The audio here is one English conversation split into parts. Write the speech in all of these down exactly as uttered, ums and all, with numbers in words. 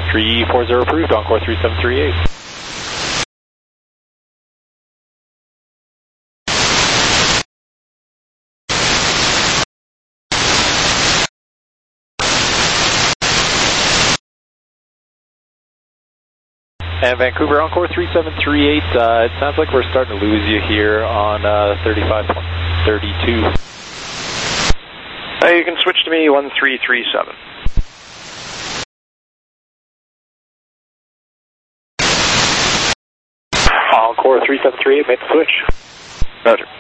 three four zero approved, Encore three seven three eight. And Vancouver, Encore three seven three eight, uh, it sounds like we're starting to lose you here on uh, thirty-five thirty-two. Uh, you can switch to me one three three seven. Encore three seven three eight, make the switch. Roger.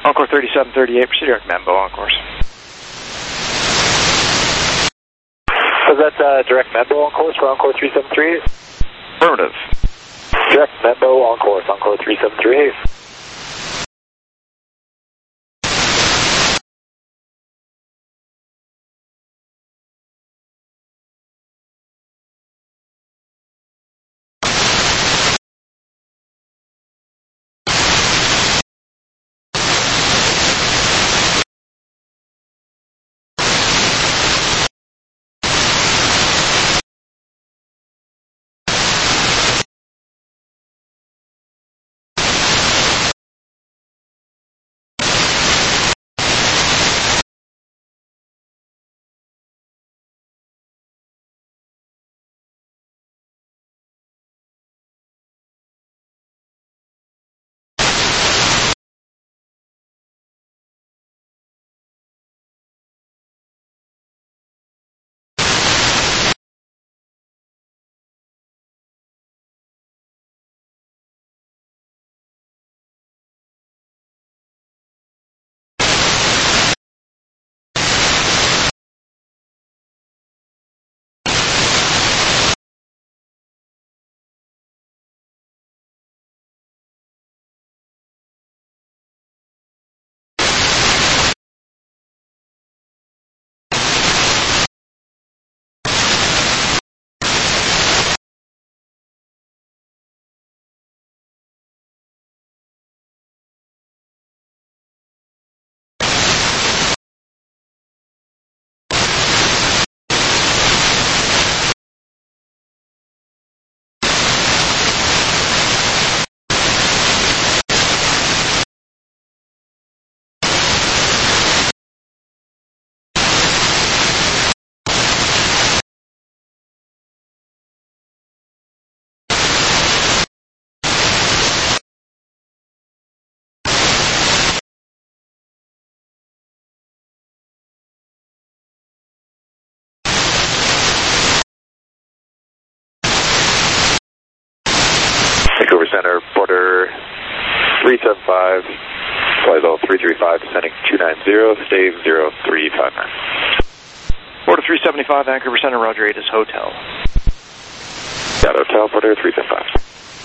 Encore thirty-seven thirty-eight, proceed direct Mambo on course. Was that uh, direct Mambo on course for Encore three seven three eight? Affirmative. Direct Mambo on course, Encore three seven three eight. Vancouver Center, Porter three seven five, flight level three three five, descending two nine zero, stay zero three five nine. Porter three seventy-five, Vancouver Center, Roger eight is Hotel. Got Hotel, Porter three seven five.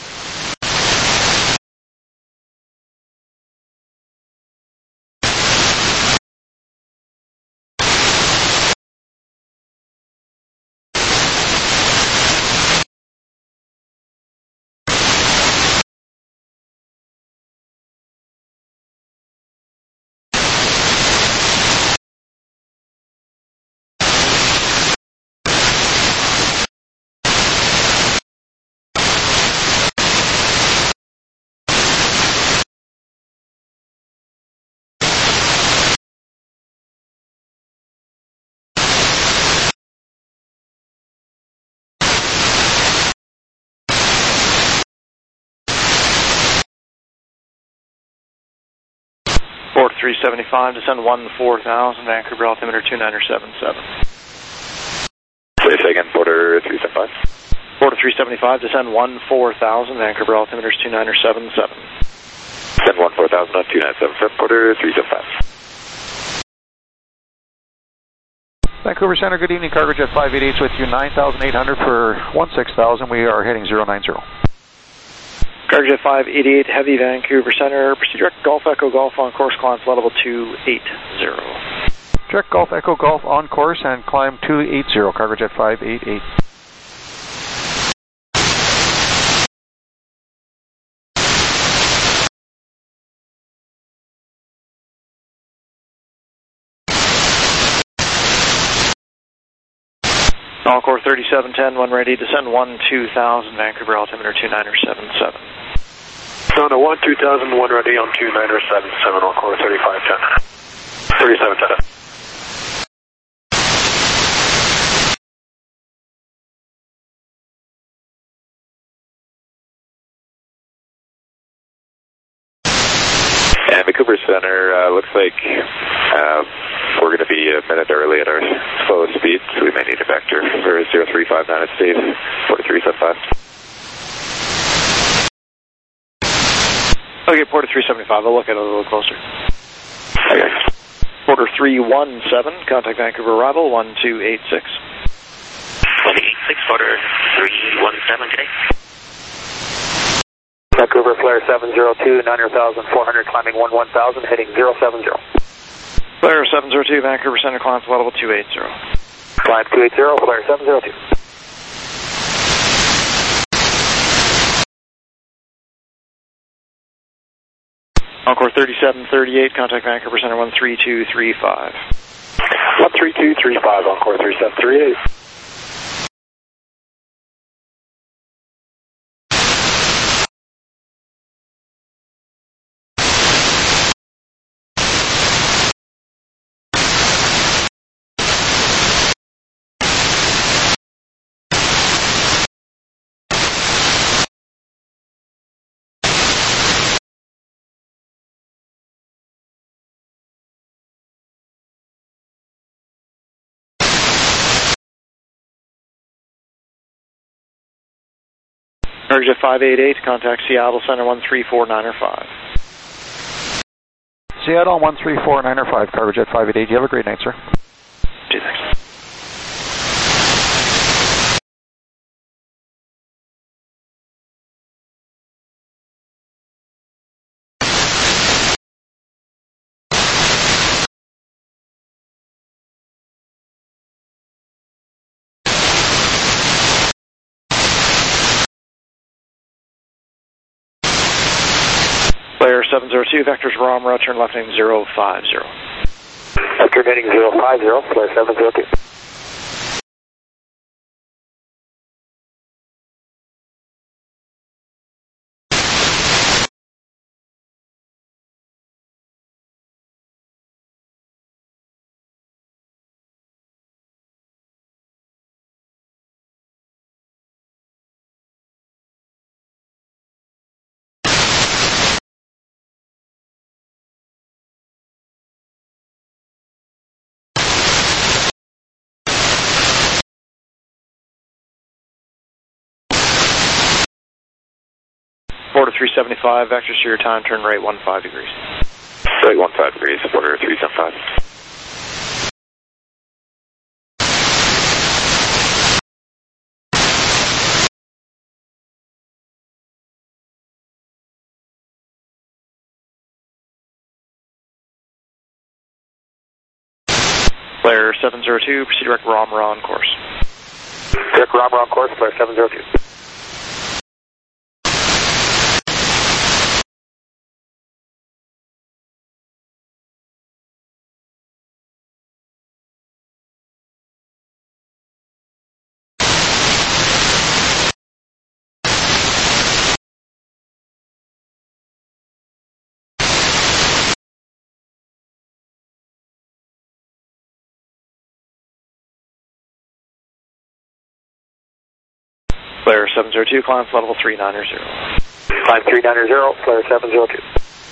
Porter three seventy-five, descend one four thousand, Vancouver altimeter two niner seven seven. Say it again, Porter three seventy-five. Porter three seventy-five, descend one four thousand, Vancouver altimeter two niner seven seven. Descend one four thousand on two nine seven seven, Porter three seventy-five. Vancouver Center, good evening, Cargo Jet five eighty-eight with you, nine thousand eight hundred for one six thousand, we are heading zero nine zero. Cargo Jet five eighty-eight, Heavy, Vancouver Center, proceed direct Golf Echo Golf on course, climb flight level two eighty. Direct Golf Echo Golf on course and climb two eighty, Cargo Jet five eighty-eight. Encore thirty-seven ten, one ready, descend one two thousand, Vancouver altimeter two niner seven seven. No, no, one two thousand, one ready on two niner seven seven, Encore thirty-five ten. thirty-seven ten. And Vancouver Center, uh, looks like uh, we're going to be a minute early at our slowest speed, so we may need a vector for zero three five nine at state, Porter three seventy-five. Okay, Porter three seventy-five, I'll look at it a little closer. Okay. Quarter three one seven, contact Vancouver arrival one two eight six. one eight six, quarter three one seven today. Vancouver flare seven zero two, nine thousand four hundred, climbing one one thousand, heading zero seven zero. Flare seven zero two, Vancouver Center, climb level two eight zero. Climb two eight zero, flare seven zero two. Encore thirty-seven thirty-eight, contact Vancouver Center one three two three five. one three two three five, Encore thirty-seven thirty-eight. Cargojet five eight eight, contact Seattle Center one three four nine five. Seattle one three four nine five, Cargojet five eight eight. You have a great night, sir. Gee, thanks. Flare seven zero two, vectors Romra, turn left heading zero five zero. Vector heading zero five zero, flare seven zero two. Quarter three seventy-five, vectors to your time, turn right one five degrees. Right one five degrees, quarter three seven five. Flare seven zero two, proceed direct Romra on course. Direct Romra on course, flare seven zero two. Flare seven zero two, climb level three nine zero. Climb three nine zero, flare seven zero two.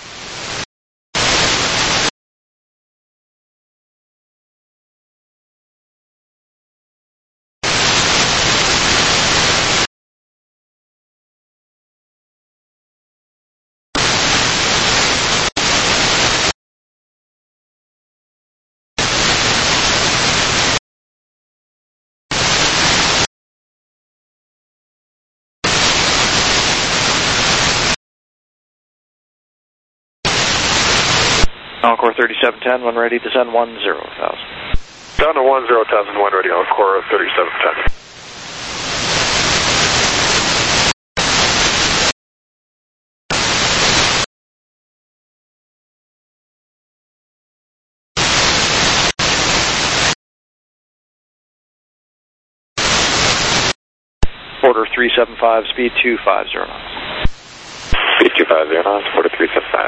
Encore thirty-seven ten, when ready, descend one zero thousand. Down to one zero thousand, one ready, Encore thirty-seven ten. Quarter three seven five, speed two five zero knots. Speed two five zero knots, quarter three seven five.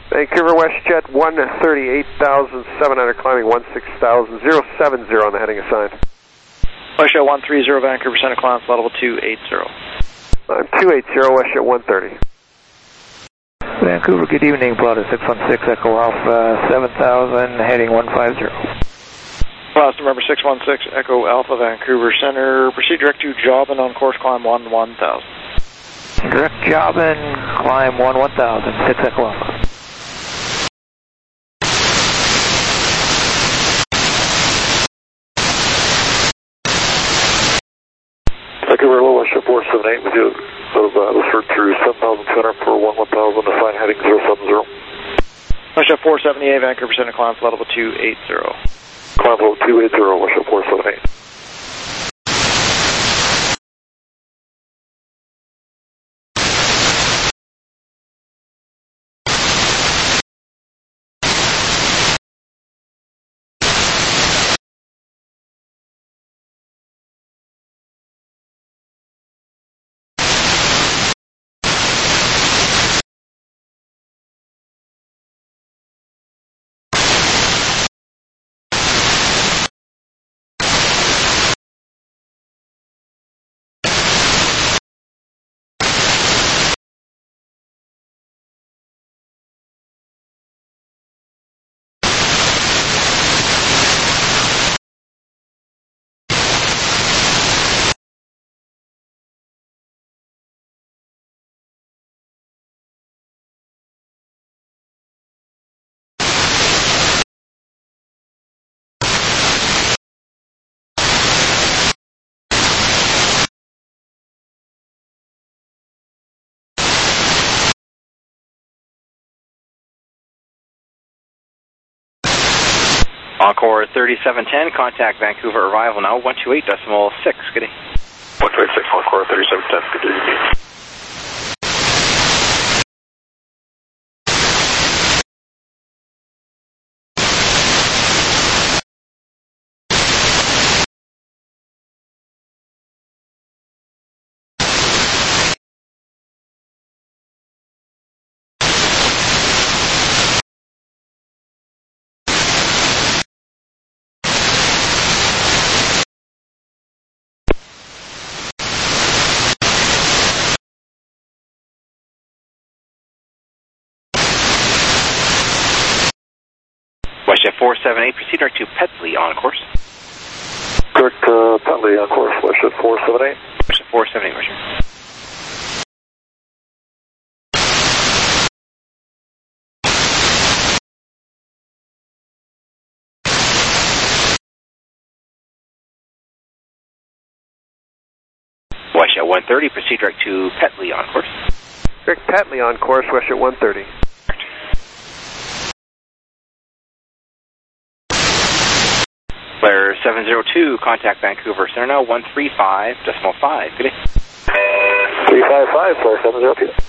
Vancouver WestJet one thirty-eight thousand seven hundred, climbing one six thousand, zero seven zero on the heading assigned. WestJet one thirty, Vancouver Center, climb flight level two eighty. I'm two eighty, WestJet one thirty. Vancouver, good evening, Plotter six one six, Echo Alpha seven thousand, heading one five zero. Class number six one six, Echo Alpha, Vancouver Center, proceed direct to Jobin on course climb one one thousand. Direct Jobin, climb one one thousand, six Echo Alpha. Vancouver Low, WestJet four seven eight, we do sort of uh, referred through seven thousand two hundred for one one thousand, assign heading zero seven zero. WestJet four seventy-eight, Vancouver Center, climb flight level two eighty. Climb level two eighty, WestJet four seven eight. Encore thirty-seven ten, contact Vancouver arrival now, one two eight decimal six, good day. one two eight six, Encore thirty-seven ten, good day. WestJet four seven eight, proceed direct to Petley on course. Direct uh, Petley on course, WestJet four seven eight. WestJet four seven eight, Roger. WestJet one thirty, proceed direct to Petley on course. Direct Petley on course, WestJet one thirty. Flare seven zero two, contact Vancouver Center now, one three five decimal five, good day. three five five, Flare seven zero two.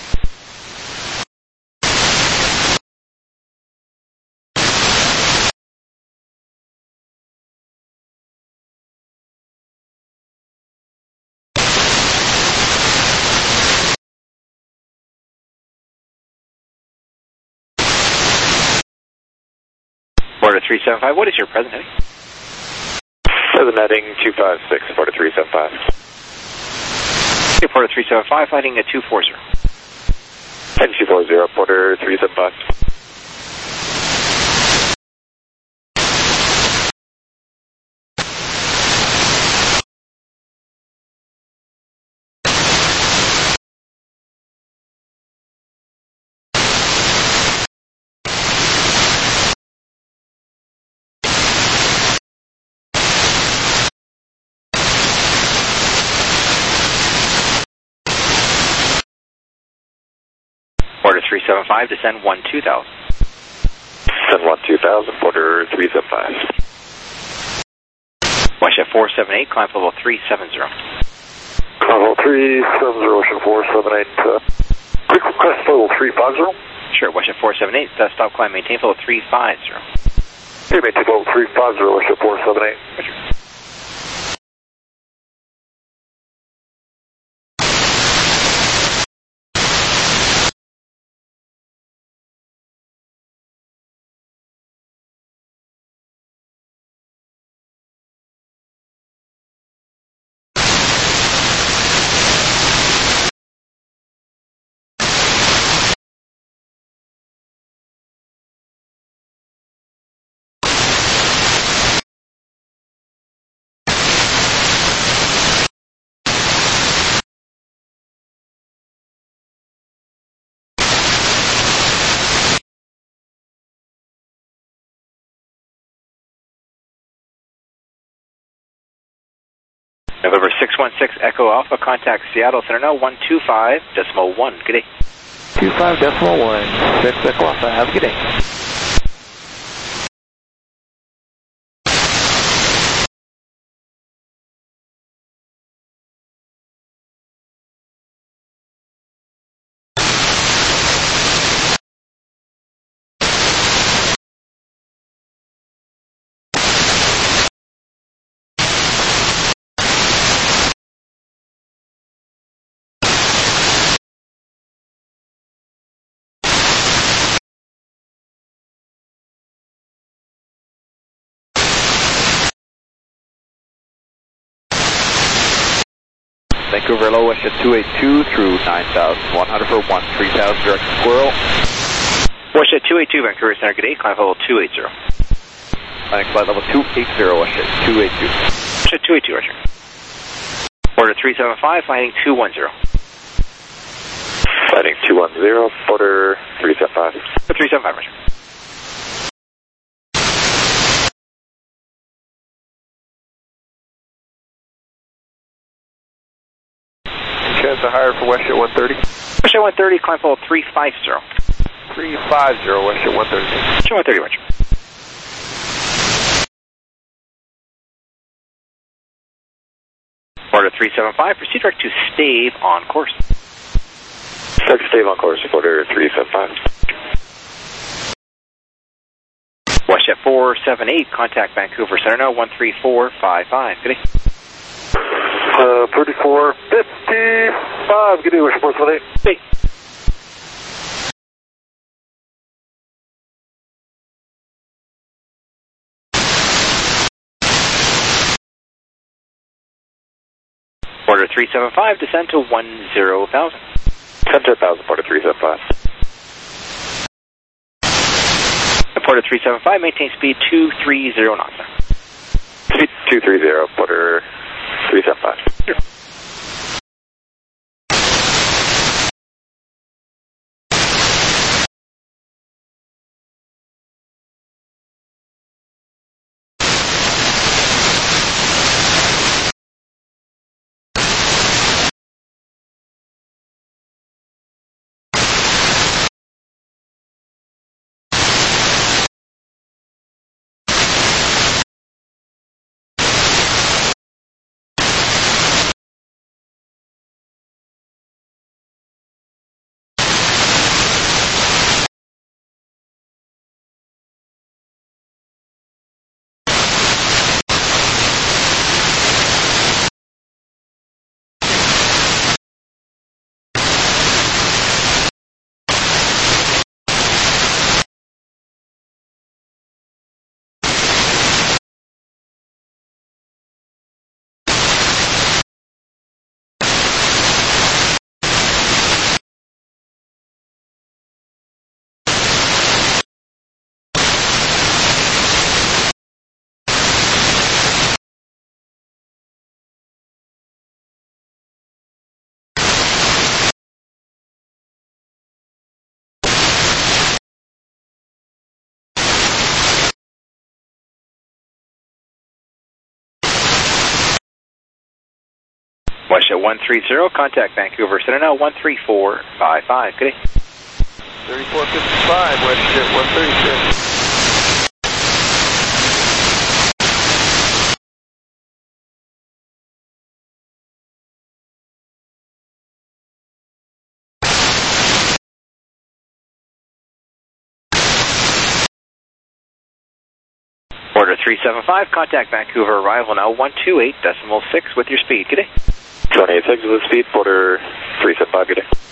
Border three seven five, what is your present heading? Present heading two five six, Border three seven five. Okay, Border three seven five, heading at two four zero. Heading two four zero, Border three seven five. Border three seven five, descend one two thousand. Descend one two thousand, Border three seven five. WestJet four seven eight, climb level three seven zero. Climb level three seven zero, WestJet four seven eight. Uh, quick request level three five zero. Sure, WestJet four seven eight, uh, stop climb, maintain level three five zero. Hey, maintain level three five zero, WestJet four seven eight. Roger. November six one six Echo Alpha, contact Seattle Center now, one two five decimal one. Good day. two five decimal one, six Echo Alpha. Have a good day. Vancouver low, wish at two eight two through nine thousand one hundred for one three thousand, direct squirrel. Wish at two eight two, Vancouver Center, good day, climb level two eighty. Landing flight level two eighty, wish at two eight two. Wish at two eight two, Roger. Order three seven five, flying two one zero. Flighting two one zero, order three seven five. three seven five, Roger. Chance to higher for West at one thirty. West at one thirty, climb level three five zero. three five zero, West at one thirty. West at one thirty, Roger. Order three seven five, proceed direct to Stave on course. Direct to Stave on course, order three seven five. West at four seven eight, contact Vancouver Center now, one three four five five. Good day. Uh, thirty-four fifty-five, good day, Wish four seven eight. Hey. Order three seven five, descend to one zero thousand. Descend to one thousand, order three seven five. Order three seven five, maintain speed two three zero knots. Speed two three zero, order three seven five. Sure. West at one three zero, contact Vancouver Center now, one three four five five. Good day. thirty-four fifty-five, West at one thirty-six. Order three seven five, contact Vancouver arrival now, one two eight decimal six with your speed. Good day. twenty-eight six with speed, order three seven five, good day.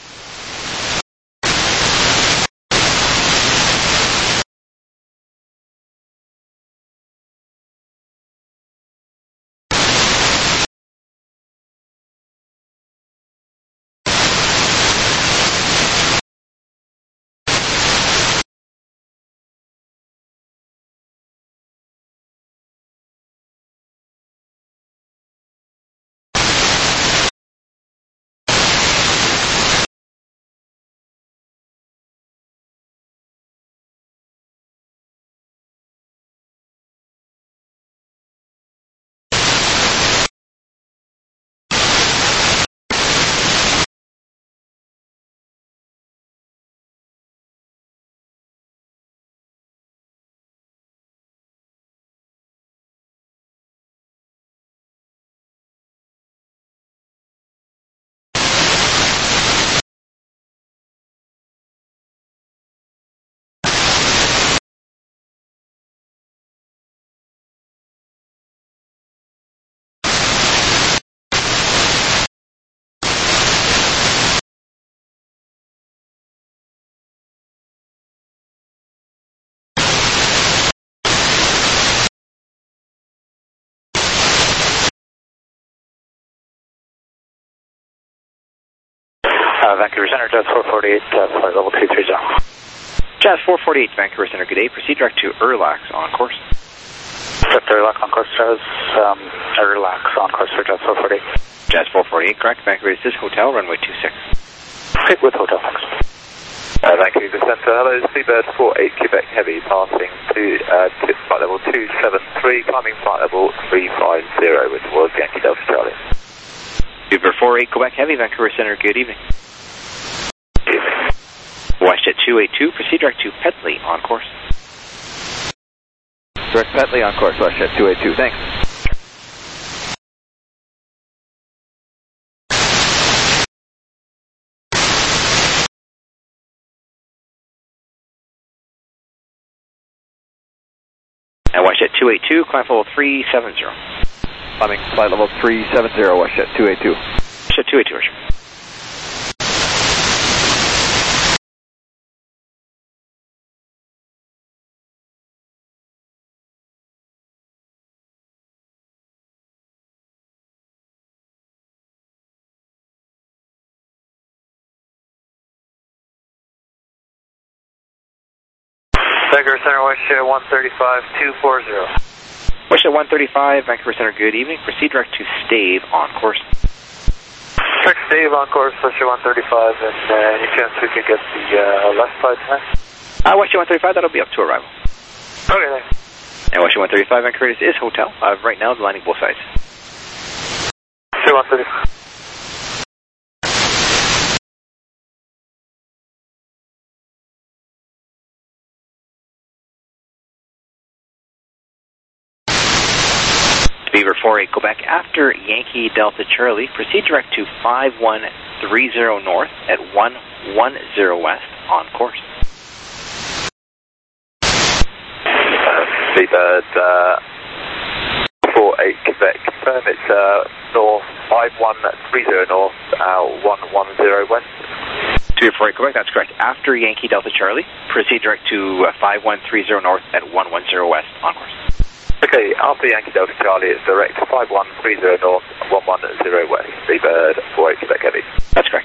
Uh, Vancouver Center, Jazz four forty-eight, uh, flight level two three zero. Jazz four forty-eight, Vancouver Center, good day. Proceed direct to Erlax on course. Direct to Erlax on course, Jazz. Um, Erlax on course for Jazz four forty-eight. Jazz four forty-eight, correct. Vancouver, this is Hotel, runway two six. Okay, with Hotel, thanks. Uh, Vancouver Center, hello, Seabird four eight Quebec Heavy, passing to uh, tip flight level two seven three, climbing flight level three five zero with towards Yankee Delta Charlie. Seabird four eight Quebec Heavy, Vancouver Center, good evening. WestJet two eight two, proceed direct to Petley on course. Direct Petley on course, WestJet two eight two, thanks. And WestJet two eight two, climb level three seven zero. Climbing flight level three seven zero, WestJet two eight two. WestJet two eight two, Richard. Vancouver Center, WestJet one thirty-five two forty. WestJet one thirty-five, Vancouver Center, good evening. Proceed direct to Stave on course. Direct Stave on course, WestJet one thirty-five, and uh, any chance we could get the uh, left side tonight? Uh, WestJet one thirty-five, that'll be up to arrival. Okay, thanks. And WestJet one thirty-five, Vancouver, this is Hotel. Uh, right now, the lining both sides. WestJet one thirty-five. Beaver four eight Quebec, after Yankee Delta Charlie, proceed direct to five one three zero north at one one zero west on course. Uh, Seabird uh, four eight Quebec, confirm it's uh, north five one three zero north, uh, one one zero west. Beaver four eight Quebec, that's correct. After Yankee Delta Charlie, proceed direct to uh, five one three zero north at one one zero west on course. Okay, after Yankee Delta Charlie, it's direct five one three zero north, one one zero west, Seabird four eight Quebec Heavy. That's correct.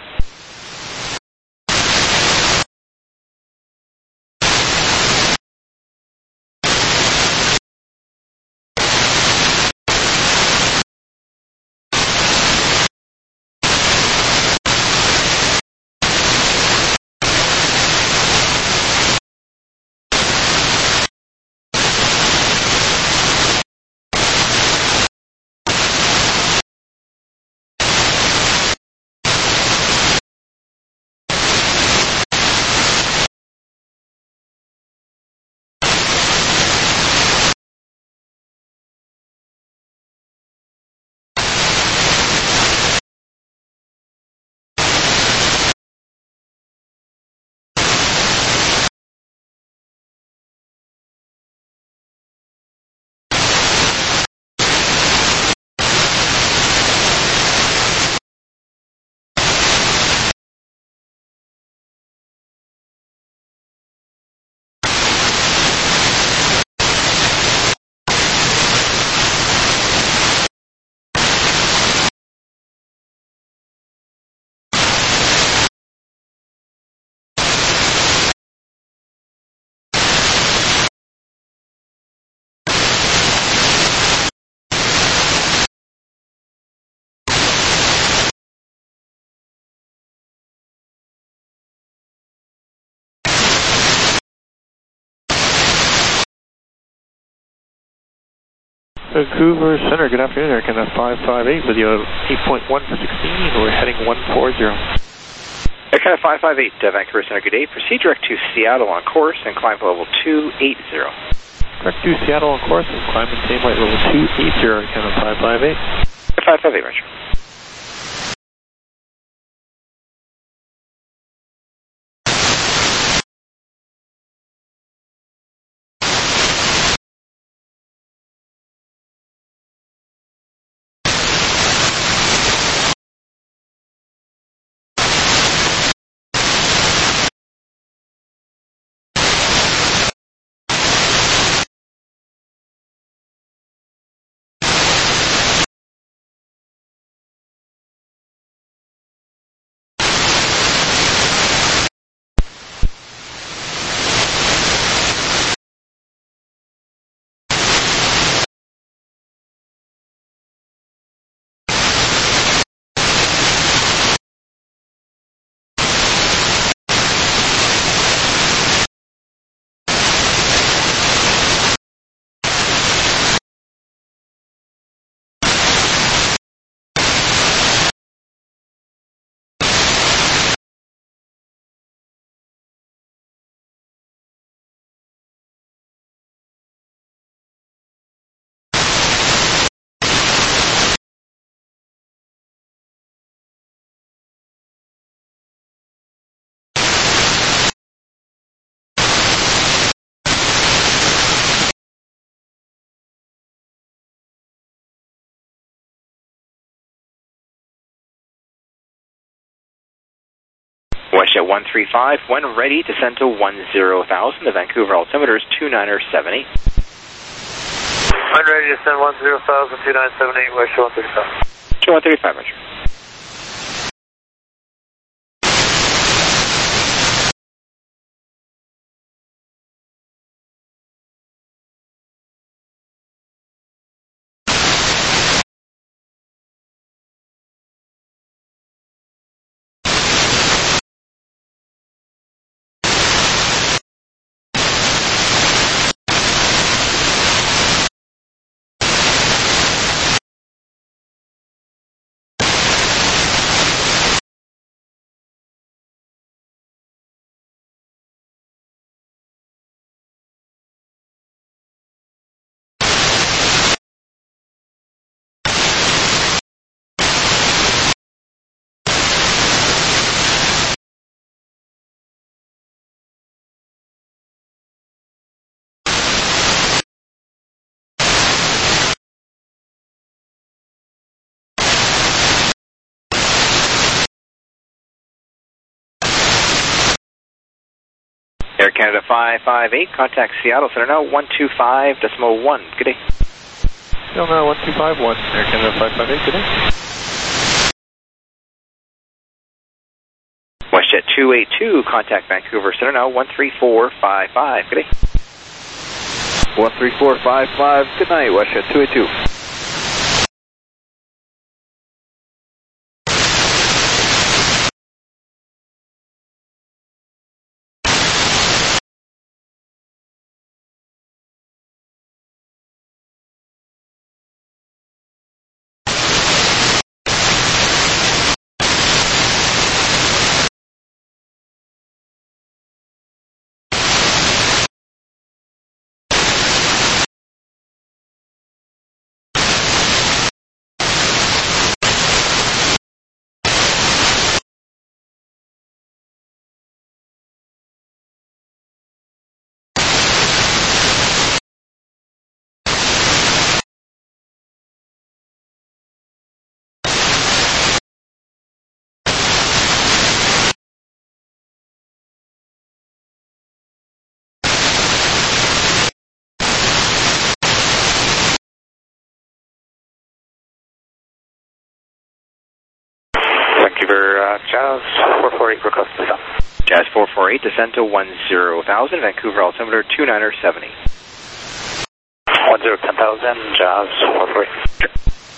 Vancouver Center, good afternoon, Air Canada five five eight with you eight point one sixteen, we're heading one four zero. Air Canada five five eight, uh, Vancouver Center, good day. Proceed direct to Seattle on course and climb to level two eight zero. Direct to Seattle on course and climb and same flight level two eight zero, Air Canada five five eight. five five eight, Roger. WestJet one three five, when ready, descend to one zero thousand. The Vancouver altimeter is two niner seven eight. When ready, descend one zero thousand, two nine seven eight, WestJet one thirty-five. two one thirty-five, Roger. Air Canada five five eight, contact Seattle Center now one two five decimal one. Good day. Seattle now one two five one, Air Canada five five eight, good day. WestJet two eight two, contact Vancouver Center now one three four five five. Good day. one three four five five, good night, WestJet two eight two. Vancouver, uh, Jazz four four eight, request descent. Jazz four four eight, descend to one zero thousand. Vancouver altimeter two niner seven eight. one zero ten thousand, Jazz four four eight.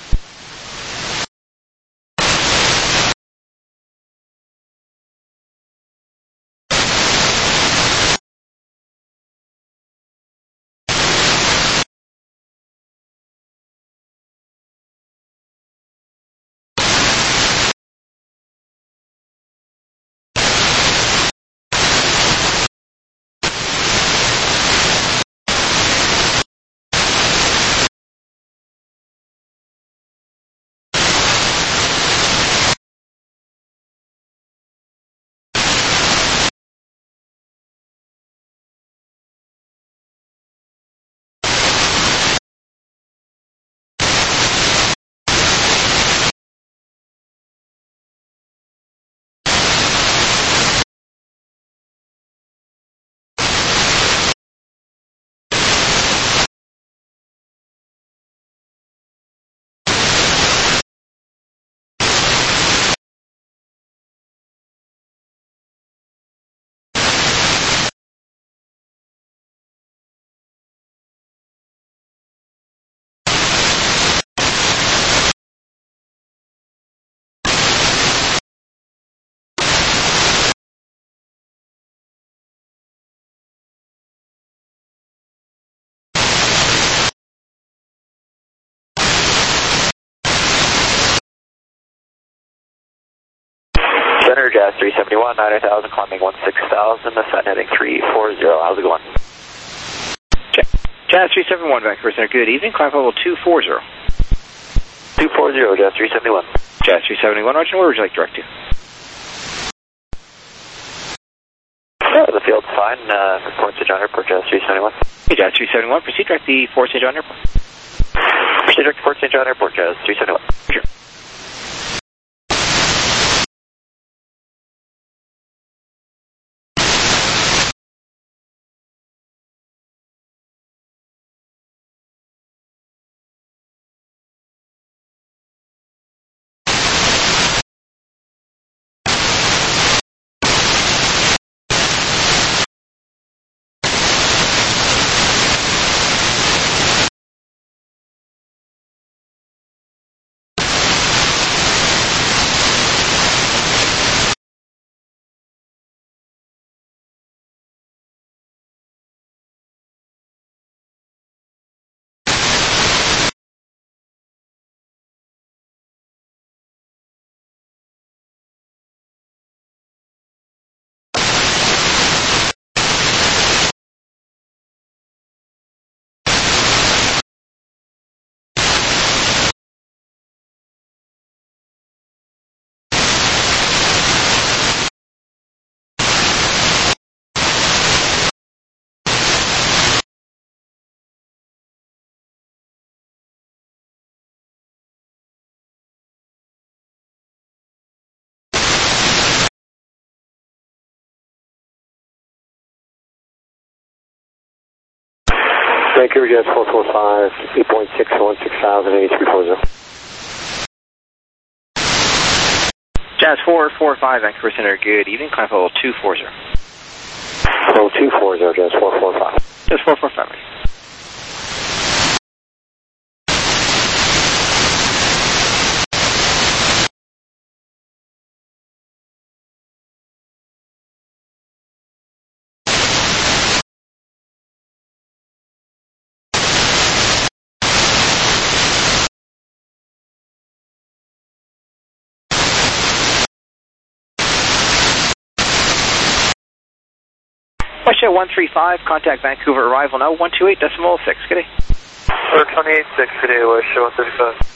Center, Jazz three seventy-one, nine thousand, climbing one six thousand, ascent heading three four zero. How's it going? Jazz three seven one, Vancouver Center, good evening. Climb level two four zero. two four zero, Jazz three seventy-one. Jazz three seventy-one, Roger, where would you like to direct to? Yeah, the field's fine. Uh, report to John Airport, Jazz three seventy-one. Hey, Jazz three seventy-one, proceed direct the Fort Saint John Airport. Proceed direct to Fort Saint John Airport, Jazz three seventy-one. Sure. Vancouver Jazz four four five, eight point six one six thousand, eighty-three forty. Jazz four four five, Vancouver Center, good evening. Climb level two four zero. Level two four zero, Jazz four four five. Jazz four four five. Westjet one three five, contact Vancouver arrival now, one two eight decimal six, good day. Sir, twenty-eight six, good day, Westjet one thirty-five.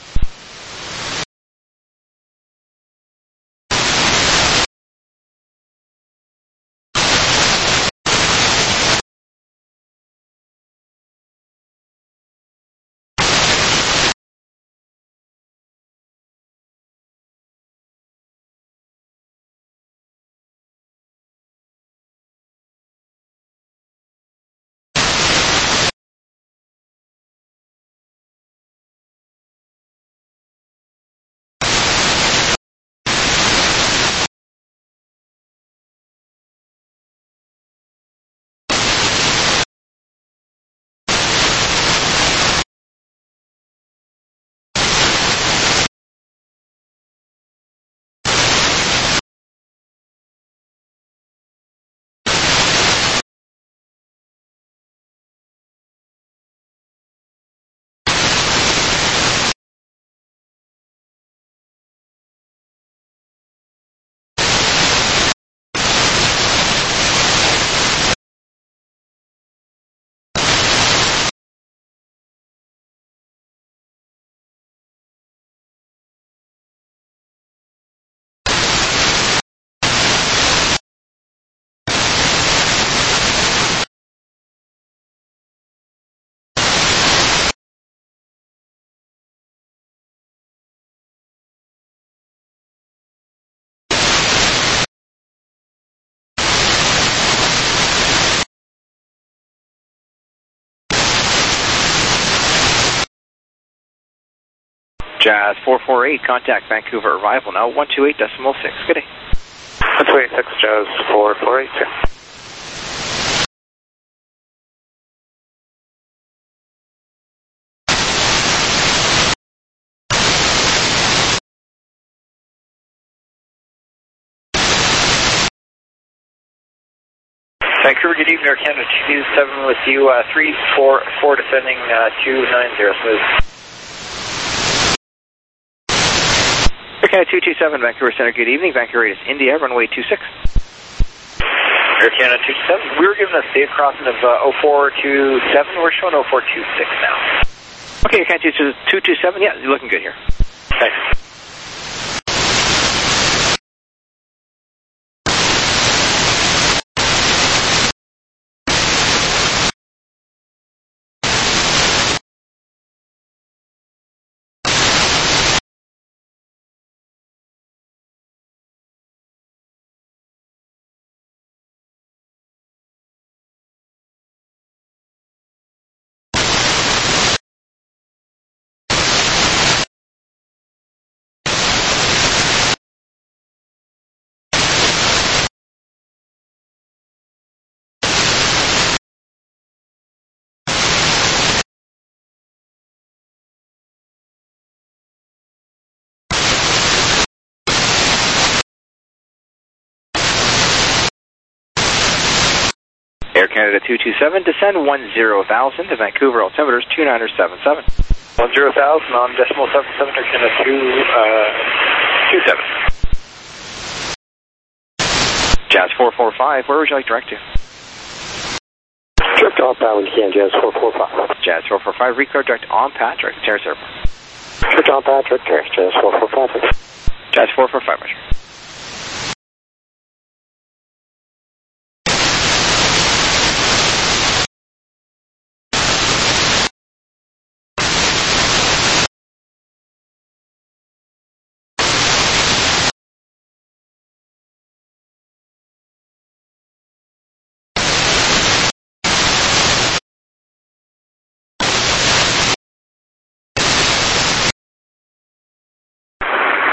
Jazz four four eight, contact Vancouver arrival now, one two eight decimal six, good day. one two eight six, Jazz four four eight, yeah. Vancouver, good evening, Air Canada two two seven with you, uh, three four four descending, uh, two nine zero, smooth. Air Canada two two seven, Vancouver Center, good evening. Vancouver is India, runway two six. Air Canada two two seven, we were given a safe crossing of uh, oh four two seven, we're showing oh four two six now. Okay, Air Canada two two seven, yeah, you're looking good here. Thanks. Air Canada two two seven, descend one zero thousand to Vancouver, altimeter two niner seven seven. one zero thousand on decimal seven seven, Air Canada two, uh, two seven. Jazz four four five, where would you like direct to? Direct on Pat when you can, Jazz four four five. Jazz four four five, recode direct on Pat, direct to Terrace Airport. Direct on Pat, direct Terrace, Jazz four four five. Jazz four four five, measure.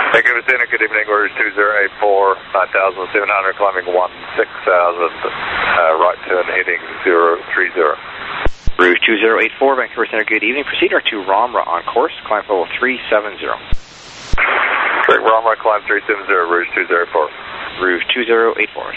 Vancouver Center, good evening, orders two zero eight four, nine thousand seven hundred, climbing one six thousand, uh, right turn heading zero three zero. Rouge two zero eight four, Vancouver Center, good evening. Proceed direct to Ramra on course, climb level three seven zero. Correct, Ramra, climb three seven zero, Rouge two zero eight four. Rouge two zero eight four.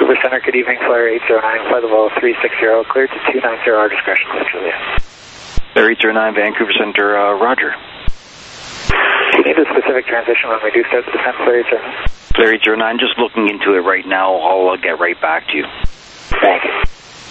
Vancouver Center, good evening, Flyer eight zero nine, flight level three six zero, cleared to two nine zero, our discretion, Juliet. Flyer eight zero nine, Vancouver Center, uh, roger. Do you need a specific transition when we do start the descent, Flyer eight zero nine? Flyer eight zero nine, just looking into it right now. I'll uh, get right back to you. Thank you.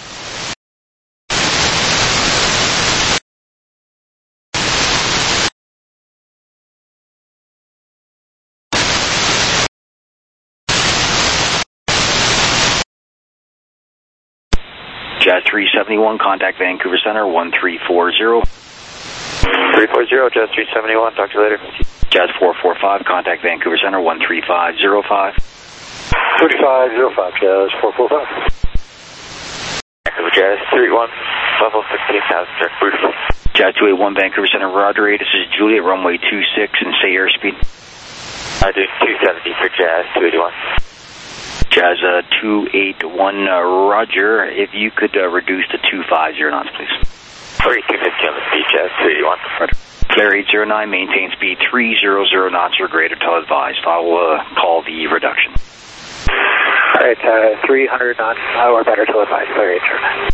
Jazz three seventy-one, contact Vancouver Center, one three four zero. three four zero, Jazz three seventy-one, talk to you later. Jazz four four five, contact Vancouver Center, one three five zero five. thirty-five zero five, Jazz four four five. Vancouver Jazz three one, level sixteen thousand, beautiful. Jazz two eight one, Vancouver Center, roger. This is Juliet, runway two six, and say airspeed. I do two seventy for Jazz two eighty-one. Jazz uh, two eight one, uh, roger. If you could uh, reduce to two five zero knots, please. Sorry, two fifty on the speed, Jazz two eighty-one. Roger. Flare eight zero nine, maintain speed three hundred knots or greater till advised. I'll uh, call the reduction. All right, uh, three hundred knots or better till advised, Flyer eight zero nine.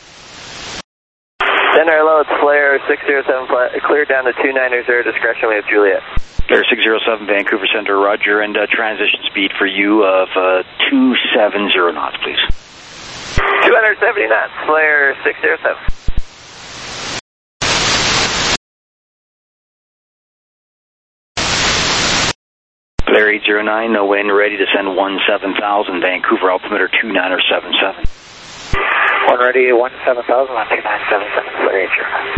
Center hello, it's Flare six zero seven, cleared down to two ninety, discretion, we have Juliet. Flare six zero seven, Vancouver Center, roger, and uh, transition speed for you of uh, two seventy knots, please. two hundred seventy knots, Flare six zero seven. Flare eight zero nine, no wind, ready to send one seven thousand, Vancouver altimeter two nine seven seven. One ready, one seven thousand on two nine seven seven, Flare eight zero nine.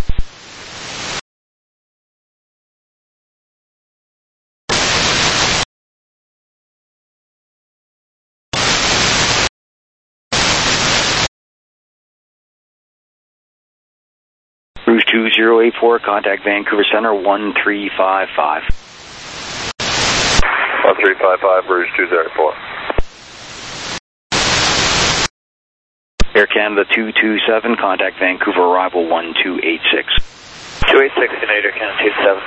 Cruise two zero eight four, contact Vancouver Center, one three five five. one three five five, Rouge two zero four. Air Canada two two seven, contact Vancouver arrival one two eight six. two eight six, Canadian Air Canada two seven.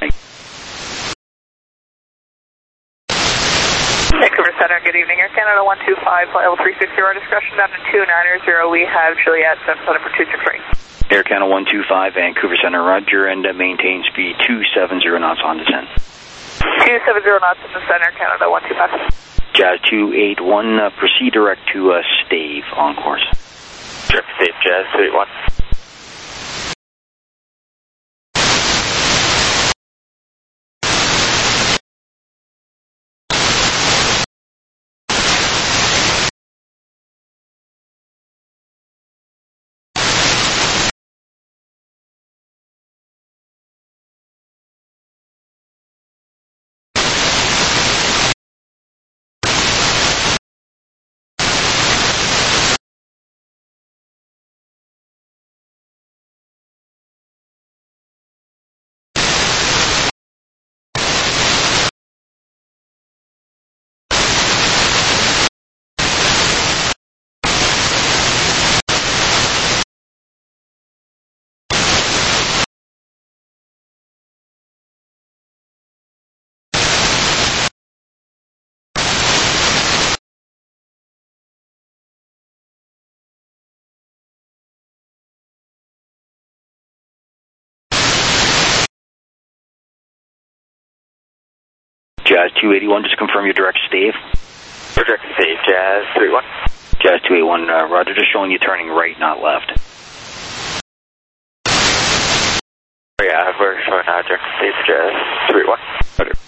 Vancouver Center, good evening. Air Canada one two five, flight level three six zero, discretion down to two nine zero. We have Juliet, seven Center for two six three. Air Canada one two five, Vancouver Center, roger, and uh, maintain speed two seventy knots on descent. two seventy knots in the center, Canada one two five. Jazz two eight one, uh, proceed direct to uh, Stave on course. Direct to Stave, Jazz two eight one. Jazz two eighty-one, just confirm your direct to Stave. Direct to Stave, Jazz two eighty-one. Jazz two eighty-one, uh, roger, just showing you turning right, not left. Oh yeah, we're showing now direct to Stave, Jazz two eighty-one. Roger.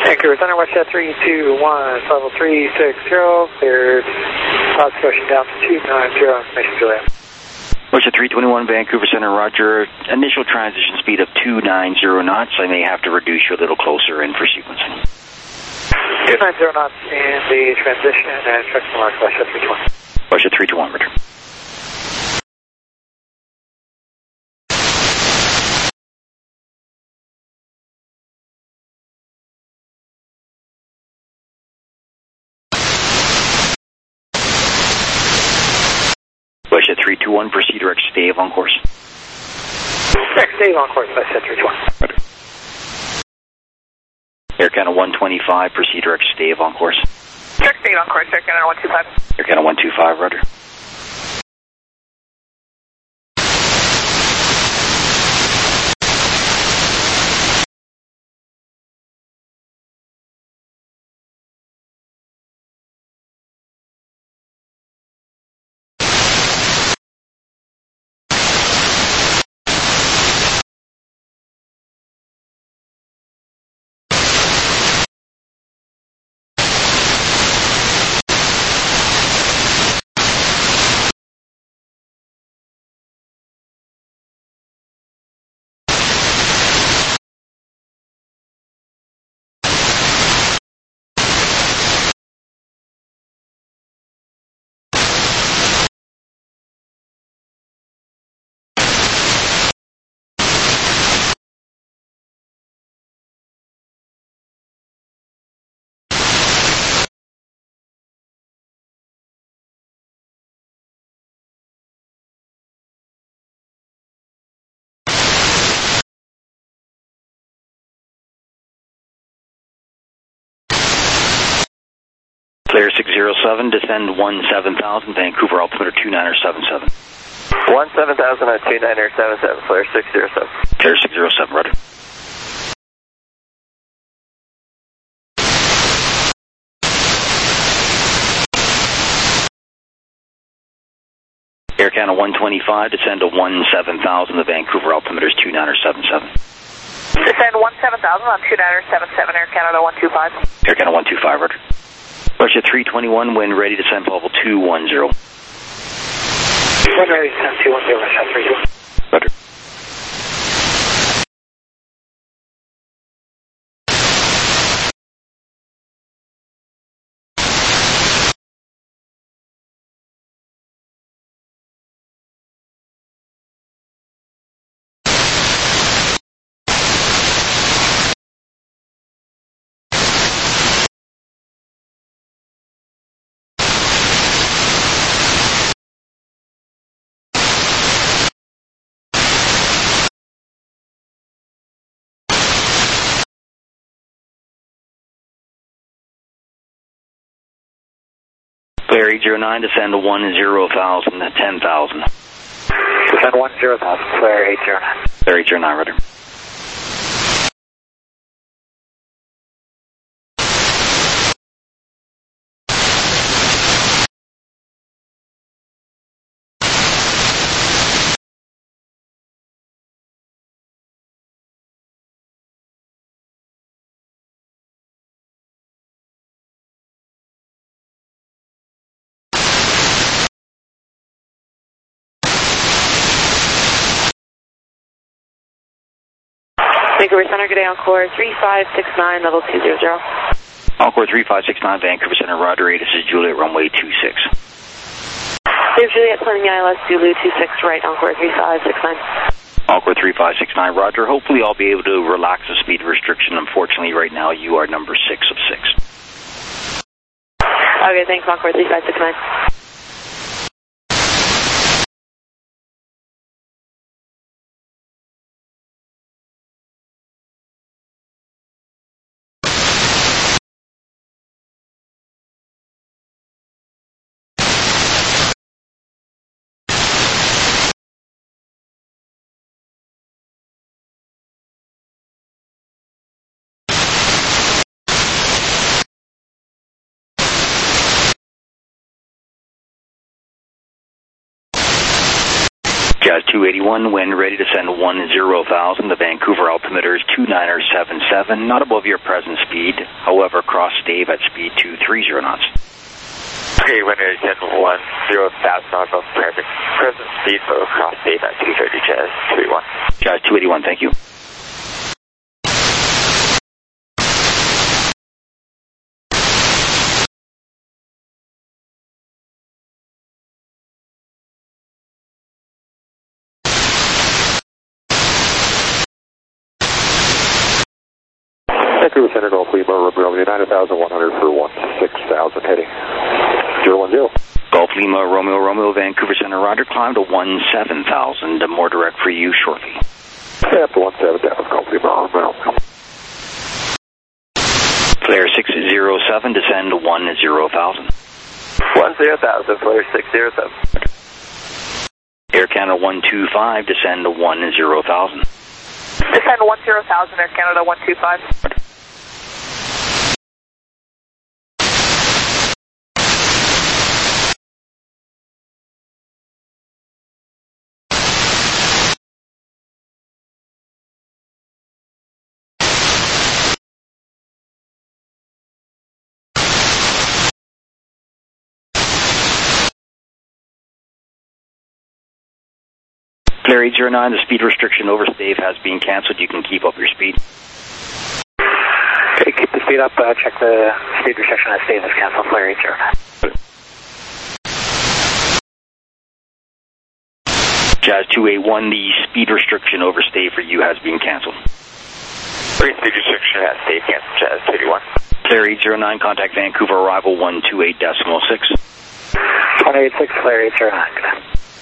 Vancouver Center, WestJet three two one, level three six zero, cleared South Scotia down to two nine zero, information Juliet. WestJet three twenty-one, Vancouver Center, roger. Initial transition speed of two nine zero knots. I may have to reduce you a little closer in for sequencing. two nine zero knots in the transition and check the mark, WestJet three twenty. WestJet three twenty-one, roger. WestJet three two one, proceed direct stave on course. Direct stave on course, WestJet three twenty. Roger. Air Canada one twenty-five, proceed direct stave on course. Direct stave on course, Air Canada one two five. Air Canada one two five, roger. Clear six zero seven, descend one seven thousand, Vancouver altimeter two niner seven seven. one seven thousand at two niner seven seven, clear six zero seven. Clear six zero seven, roger. Air Canada one twenty-five, descend to one seven thousand, the Vancouver altimeter is two niner seven seven. Descend one seven thousand on two niner seven seven, Air Canada one two five. Air Canada one two five, roger. WestJet three twenty-one, when ready, descend to level two one zero. When ready, descend two one zero, WestJet three twenty. Roger. Clear eight zero nine, descend to one zero thousand, ten thousand. Descend one zero thousand, clear eight zero nine. Clear eight zero nine, roger. Vancouver Center, good day, Encore three five six nine, level two zero zero. Encore three five six nine, Vancouver Center, roger. This is Juliet, runway two six. There's Juliet, planning I L S, Zulu two six, right, Encore three five six nine. Encore three five six nine, roger. Hopefully I'll be able to relax the speed restriction. Unfortunately, right now you are number six of six. Okay, thanks, Encore three five six nine. Jazz two eighty-one, when ready to send one zero thousand, the Vancouver altimeter is two niner seven seven, not above your present speed, however, cross Dave at speed two three zero knots. Okay, when ready to send one zero thousand, not above present, present speed, for cross Dave at two thirty, Jazz two eighty-one. Jazz two eighty-one, thank you. Vancouver Center, Golf Lima, Romeo, nine thousand one hundred for one six thousand, heading zero one zero. Golf Lima, Romeo, Romeo, Vancouver Center, Roger, climb to one seven thousand, more direct for you shortly. Yeah, up to one seven thousand, Golf Lima, Romeo. Flare six zero seven, descend one zero thousand. one zero thousand, Flare six zero seven. Air Canada one two five, descend one zero thousand. Descend one zero thousand, Air Canada one two five. Flare eight zero nine, the speed restriction over Stave has been cancelled. You can keep up your speed. Okay, keep the speed up. Uh, check the speed restriction at Stave is cancelled. Flare eight zero nine. Jazz two eighty-one, the speed restriction over Stave for you has been cancelled. Three speed restriction at Stave cancelled, Jazz two eighty-one. Flare eight zero nine, contact Vancouver arrival one two eight decimal six. one eight six, Flare eight zero nine. Good night.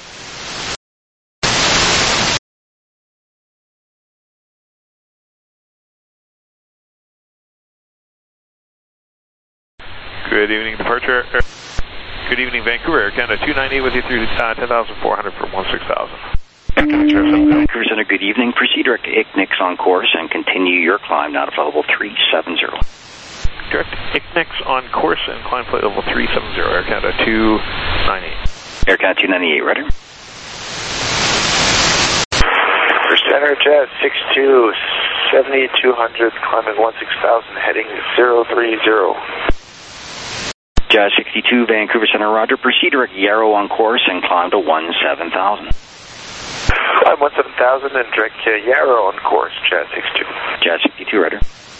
Good evening, departure. Good evening, Vancouver. Air Canada two ninety-eight with you through uh, ten thousand four hundred for one six thousand. Vancouver Center, good evening. Proceed direct to I C N I X on course and continue your climb, now to flight level three seven zero. Direct I C N I X on course and climb flight level three seven zero. Air Canada two ninety-eight. Air Canada two ninety-eight, ready? For center, Jazz six two, seventy-two hundred, climbing one six thousand, heading zero three zero. Jazz sixty-two, Vancouver Center, Roger. Proceed direct Yarrow on course and climb to one seven thousand. Climb one seven thousand and direct uh, Yarrow on course, Jazz sixty-two. Jazz sixty-two, Roger.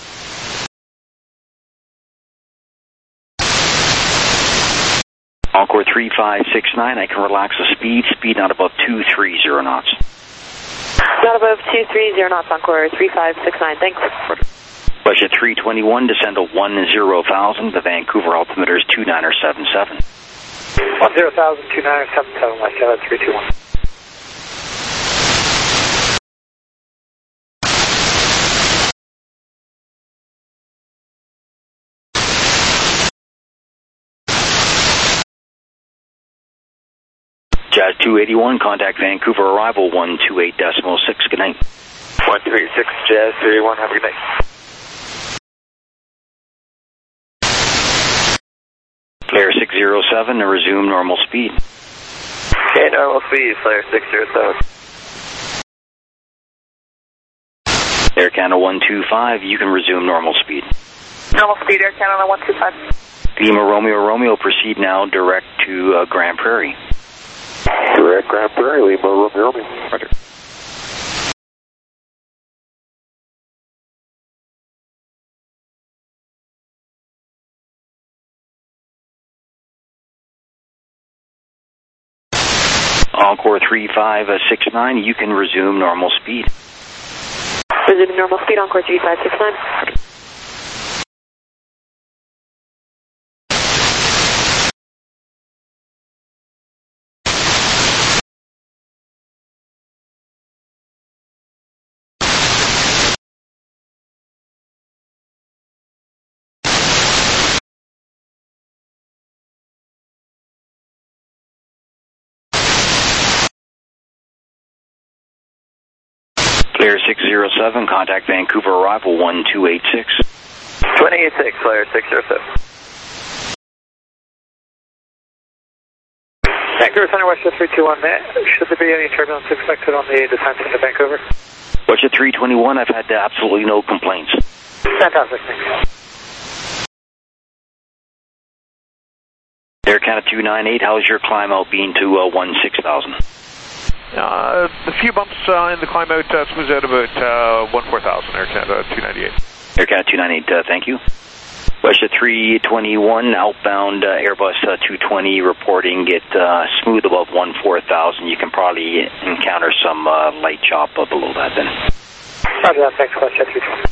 Encore three five six nine, I can relax the speed, speed not above two three zero knots. Not above two three zero knots, Encore three five six nine, thanks. Roger. Russia three twenty-one, descend to one zero thousand, the Vancouver altimeter is two niner seven seven. one zero thousand, two niner seven seven, West Canada three two one. Jazz two eighty-one, contact Vancouver arrival one two eight decimal six, good night. one two eight six, Jazz two eighty-one, have a good night. Flare six zero seven and resume normal speed. Okay, normal speed, Flare six zero seven. Air Canada one two five, you can resume normal speed. Normal speed, Air Canada one two five. Lima Romeo Romeo, proceed now direct to uh, Grand Prairie. Direct Grand Prairie, Lima Romeo Romeo. Roger. Encore three five six nine, you can resume normal speed. Resuming normal speed, Encore three five six nine. Flare six zero seven, contact Vancouver arrival one two eight six. two eight six, Flare six zero seven. Vancouver Center, WestJet three two one. Should there be any turbulence expected on the descent into Vancouver? WestJet three twenty-one, I've had absolutely no complaints. Fantastic, thanks. Air Canada two nine eight, how's your climb out being to uh, one six thousand? Uh, a few bumps uh, in the climb out uh, smooths out about uh, one four thousand, Air Canada two ninety-eight. Air Canada two ninety-eight, uh, thank you. WestJet three twenty-one, outbound uh, Airbus uh, two twenty reporting it uh, smooth above one four thousand. You can probably encounter some uh, light chop uh, below that then. Roger that, thanks, WestJet three twenty.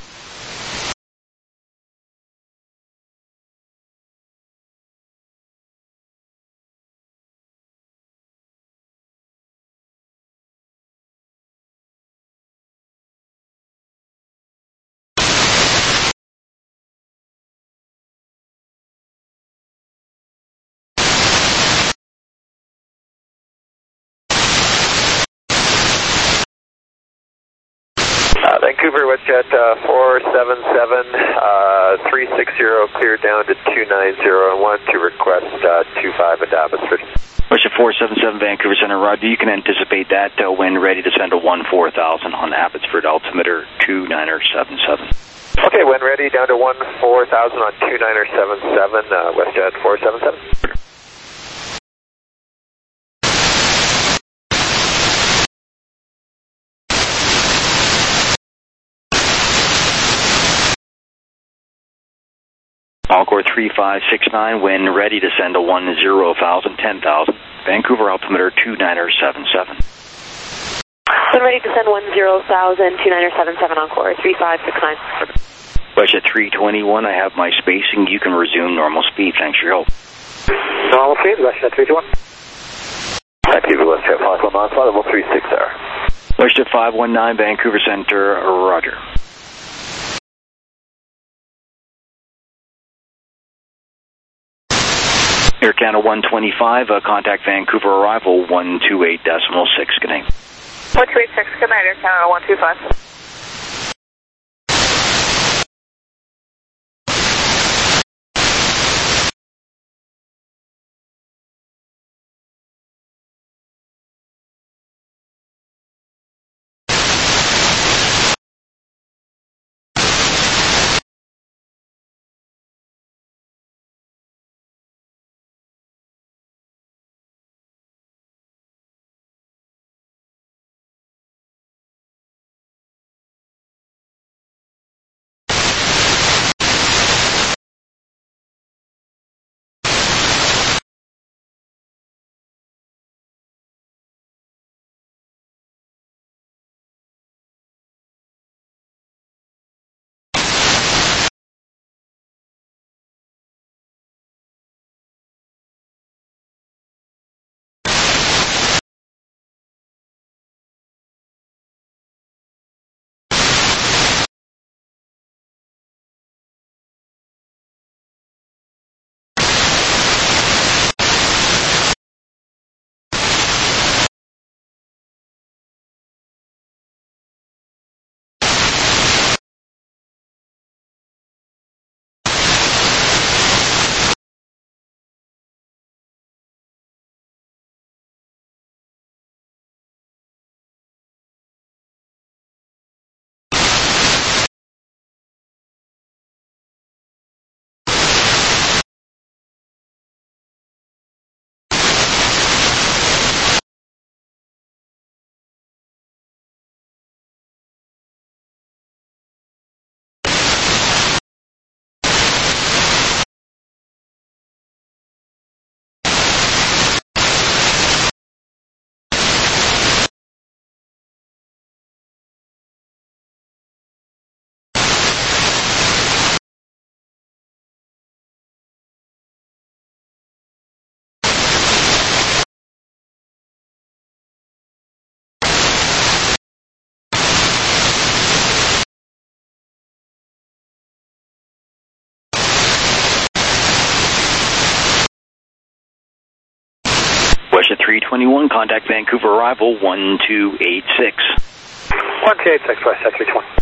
Uh, Vancouver, WestJet uh, four seven seven, uh, three six zero, clear down to two nine zero, and want to request uh, two five at Abbotsford. WestJet four seven seven, Vancouver Center, Roger. You can anticipate that uh, when ready to send a one four thousand on Abbotsford, altimeter two nine seven seven. Okay, when ready, down to one four thousand on two nine seven seven, uh, WestJet four seven seven. Encore three five six nine, when ready to send a one zero thousand, ten thousand. Vancouver, altimeter two nine seven seven. When ready to send one zero thousand, two nine seven seven, Encore three five six nine. WestJet three twenty-one, I have my spacing. You can resume normal speed. Thanks for your help. Normal speed, WestJet three two one. Vancouver, WestJet five one nine, flight level three six there. WestJet five one nine, Vancouver Center, Roger. Air Canada one twenty-five, uh, contact Vancouver arrival one two eight decimal six, good night. one two eight six, good night, Air Canada one two five. WestJet three twenty-one, contact Vancouver arrival one two eight six. one two eight six, WestJet three twenty.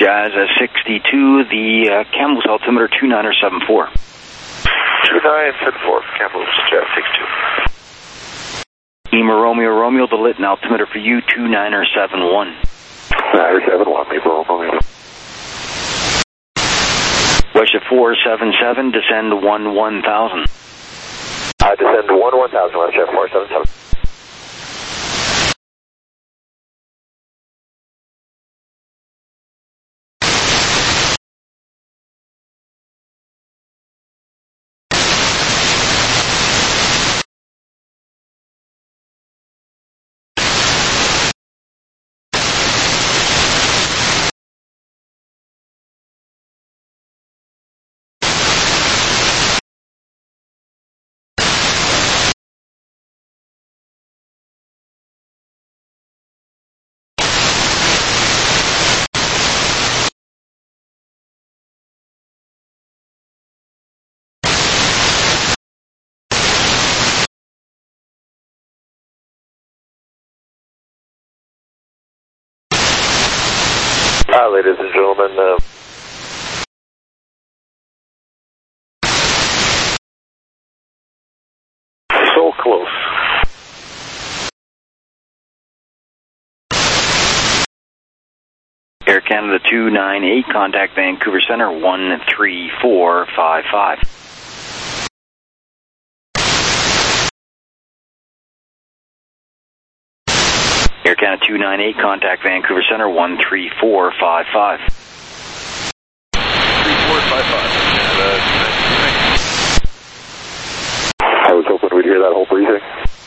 Jazz uh, sixty-two, the uh, Kamloops altimeter two nine seven four. two nine seven four, Kamloops, Jazz sixty-two. Lima Romeo Romeo, the Lytton altimeter for you, two nine seven one. nine seven one, Lima Romeo. West four seven seven, descend one one thousand. I descend one one thousand, West four seven seven. Uh, ladies and gentlemen, uh, so close. Air Canada two nine eight, contact Vancouver Center one three four five five. Air Canada two nine eight, contact Vancouver Center one three four five five. three four five five. I was hoping we'd hear that whole briefing.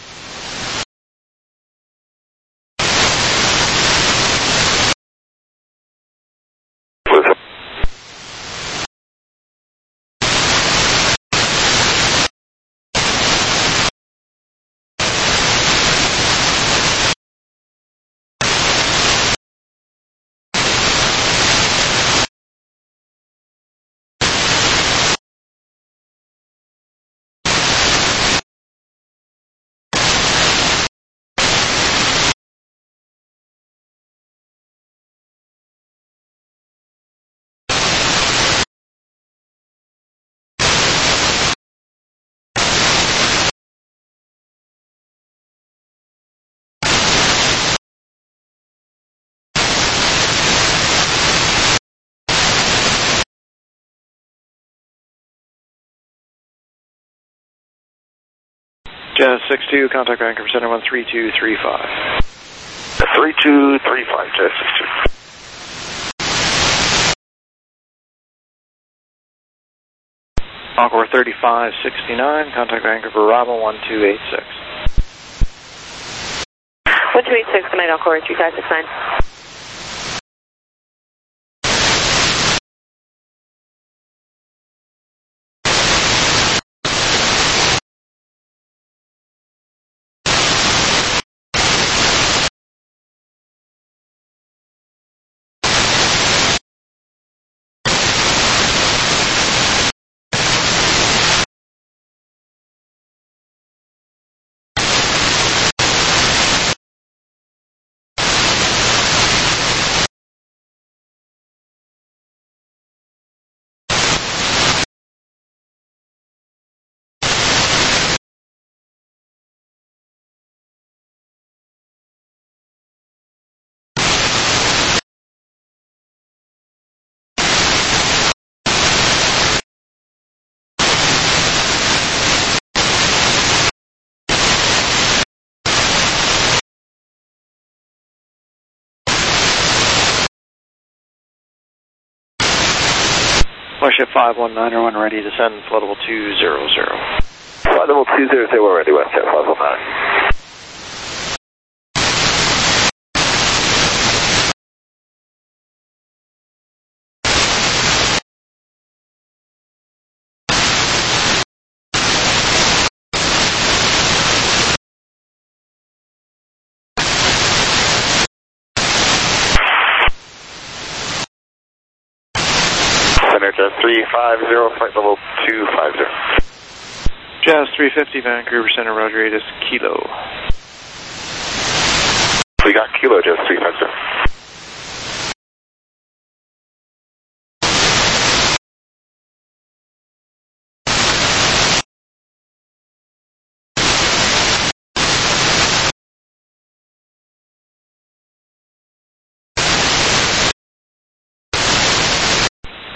Jazz six two, contact Vancouver Center one three two three five. three two three five, Jazz six two. Encore thirty-five sixty-nine, contact Vancouver Bravo one two eight six. one two eight six, good night, Encore three five six nine. Westship five one nine er one ready to send flow level two zero zero. Flight level two zero zero, we're ready, Westjet five one nine. Jazz three five zero, flight level two five zero. Jazz three fifty, Vancouver Center, Roger eight is Kilo. We got Kilo, Jazz three five zero.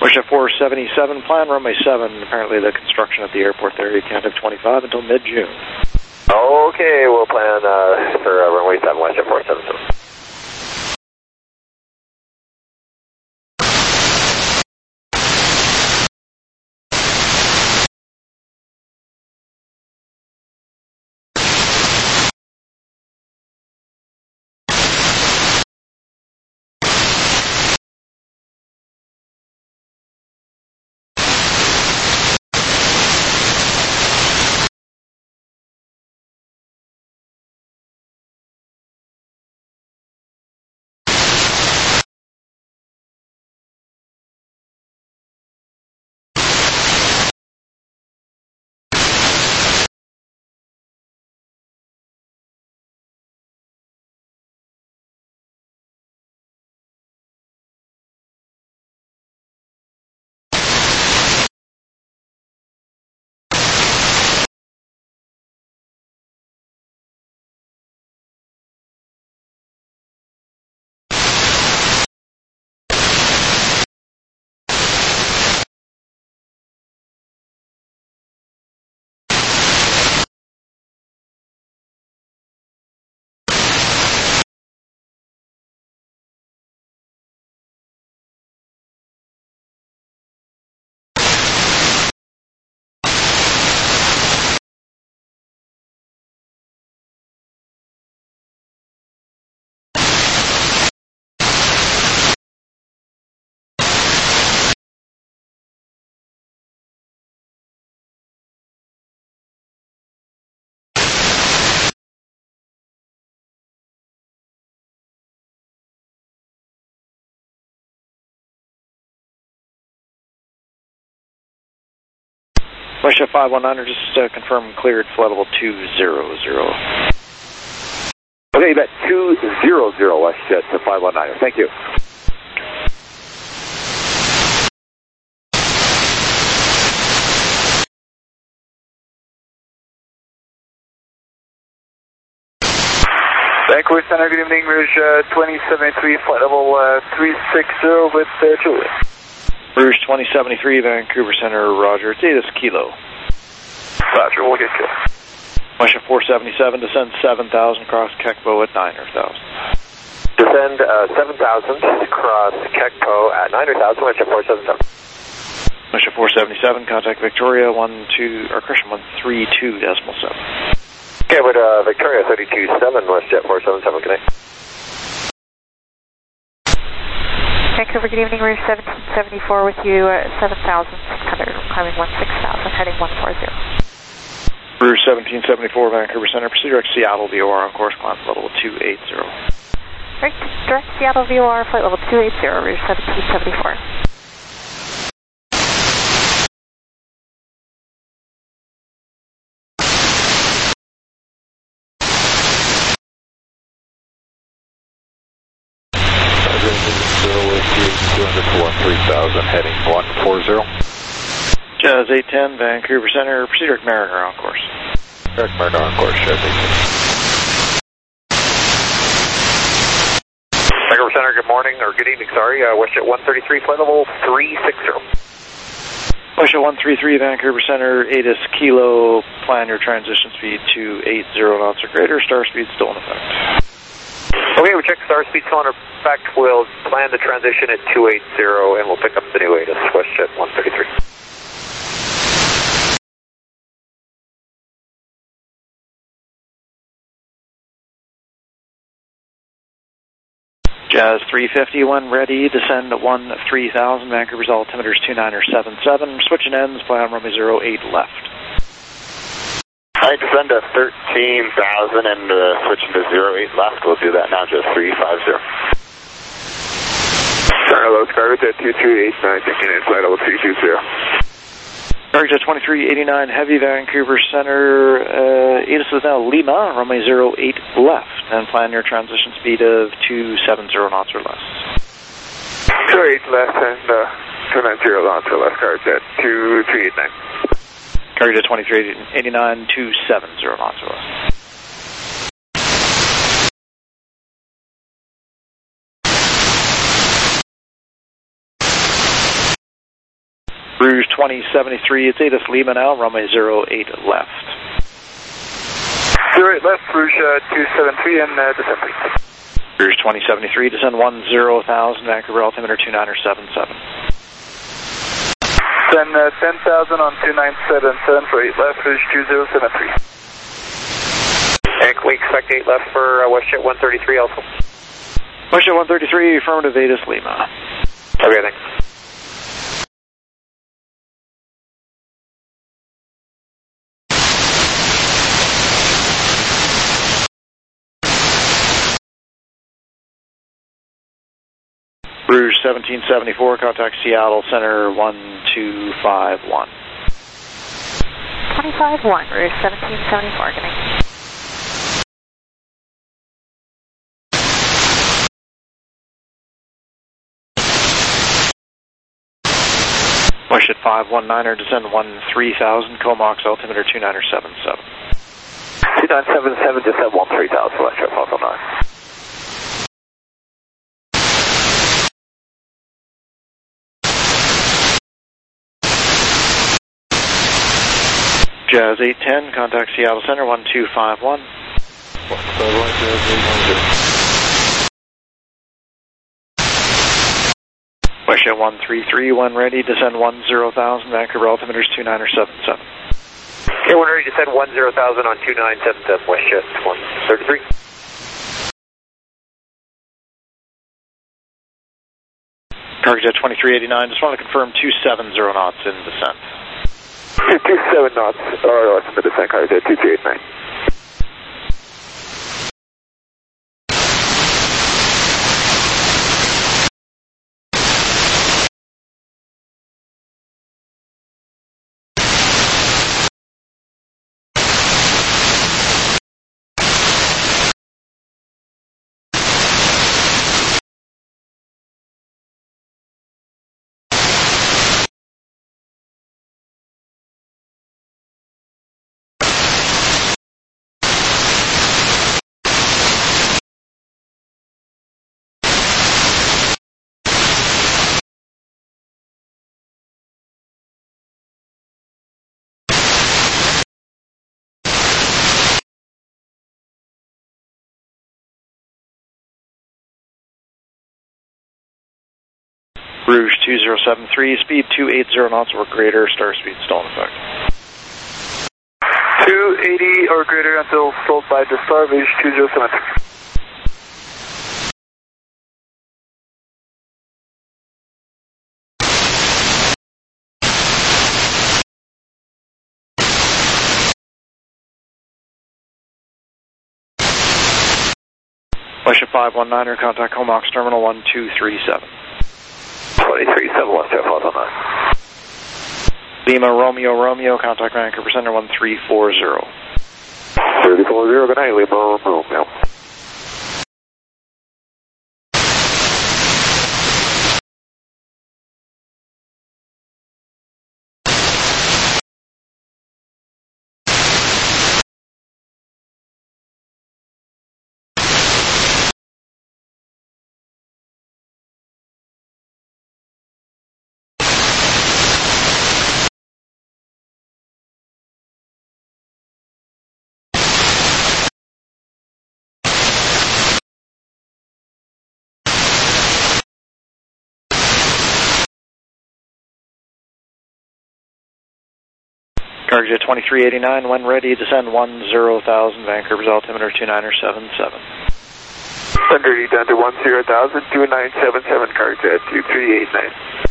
Worship four seventy-seven, plan runway seven. Apparently the construction at the airport there, you can't have twenty-five until mid-June. Okay, we'll plan uh, for uh, runway seven, Worship four seventy-seven. Worship five one nine, just uh, confirm cleared flight level two zero zero. Okay, you bet two zero zero WestJet to five one nine. Thank you. Vancouver Center, good evening, Rouge uh, twenty seventy-three, flight level uh, three six zero with uh, Julie. Rouge twenty seventy-three, Vancouver Center, Roger. Data Kilo. Roger, we'll get you. Worship four seventy-seven, descend seven thousand, cross Kekpo at niner thousand. Descend uh, seven thousand, cross Kekpo at niner thousand, Worship four seventy-seven. Worship four seventy-seven, contact Victoria one two, or correction, one three two decimal seven. Okay, with uh, Victoria thirty-two seven, WestJet four seventy-seven, connect. Vancouver, good evening, Rouge seventeen seventy-four with you, uh, seven thousand six hundred, climbing one six thousand, heading one four zero. Rouge seventeen seventy-four, Vancouver Center, proceed direct Seattle V O R on course, climb level two eighty. Right, direct Seattle V O R, flight level two eighty, Rouge seventeen seventy-four. three thousand, heading one four zero. Jazz eight ten, Vancouver Center, proceed direct Mariner on course. Direct Mariner on course, Jazz eight ten. Vancouver Center, good morning, or good evening, sorry, uh, WestJet one thirty-three, flight level three six zero. WestJet one three three, Vancouver Center, ATIS Kilo, plan your transition speed to eighty knots or greater, star speed still in effect. Okay, we check star speed still in effect. We'll plan the transition at two eighty and we'll pick up the new ATIS, WestJet one thirty-three. Jazz three fifty, when ready, descend at one three thousand, Vancouver's altimeter is two niner seven seven, switching ends, fly on runway zero eight left. I descend to thirteen thousand and uh, switching to zero eight left. We'll do that now, just three five zero. Hello, Skyrojet two two eight nine, taking in flight level three two zero. Skyrojet twenty-three eighty-nine, heavy, Vancouver Center, uh, ATIS is now Lima, runway zero eight left, and plan your transition speed of two seventy knots or less. two eight left and uh, two ninety knots or less, Skyrojet two three eight nine. Skyrojet twenty-three eighty-nine, two seventy knots or less. Rouge twenty seventy-three, it's ATIS Lima now, runway zero eight left. zero eight left, Rouge uh, two seven three, and uh, descend please. Rouge twenty seventy-three, descend one zero thousand, Vancouver altimeter two niner seven seven. Then uh, ten thousand on two nine seven seven for eight left, Rouge two zero seven three. And can we expect eight left for uh, WestJet one thirty-three also? WestJet one thirty-three, affirmative, ATIS Lima. Okay, thanks. Rouge seventeen seventy-four, contact Seattle Center one two five one. twenty-five one, Rouge seventeen seventy-four, good night. WestJet five one niner, descend one three thousand, Comox altimeter two niner seven seven. two nine seven seven, descend one three thousand, WestJet five one nine. Jazz eight ten, contact Seattle Center one two five one. WestJet one three three, when ready, descend one zero thousand, Vancouver altimeter two niner seven seven. Okay, when ready, descend one zero thousand on two nine seven seven, WestJet one thirty-three. Cargojet twenty-three eighty-nine, just want to confirm two seven zero knots in descent. two seven knots, or uh, the descent car is at two three eight nine. Rouge two zero seven three, speed two eighty knots or greater, star speed still in effect. two eighty or greater until sold by the star, Rouge two zero seven three. WestJet five one niner, contact Comox terminal one two three seven. twenty-three seven, WestJet five one nine. Lima Romeo Romeo, contact Vancouver Center one three four zero. three four zero, good night, Lima Romeo. Cargojet twenty-three eighty-nine, when ready, descend one zero thousand, Vancouver's altimeter two niner seven seven. Under down to one zero thousand, two nine seven seven, Cargojet two three eight nine.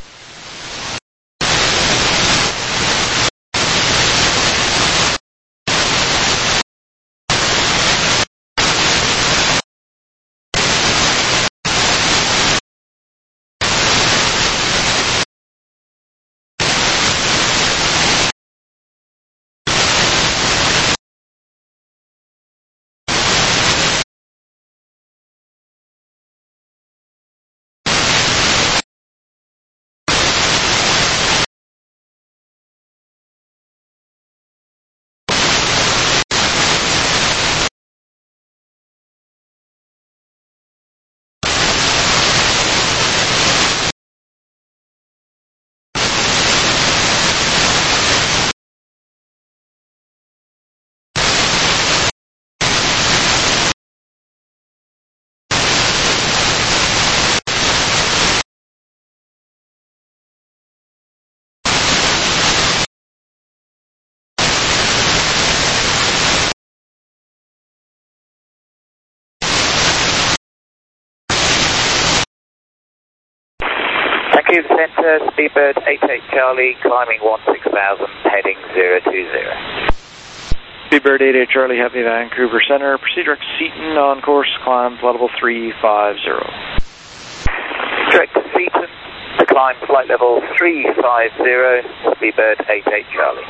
Cube Center, Speedbird eight eight Charlie, climbing one six thousand, heading zero two zero. Speedbird eight eight Charlie, Heavy Vancouver Center. Proceed direct to Seaton on course, climb flight level three five zero. Direct to Seaton, to climb flight level three five zero, Speedbird eight eight Charlie.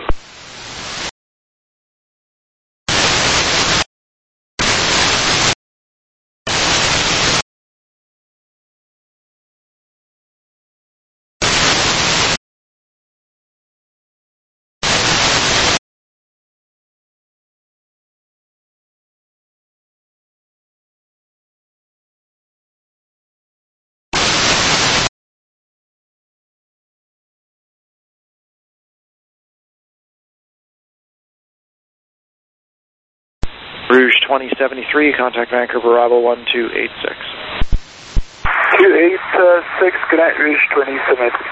Rouge twenty seventy-three, contact Vancouver arrival one two eight six. two eight six, good night, Rouge twenty seventy-three.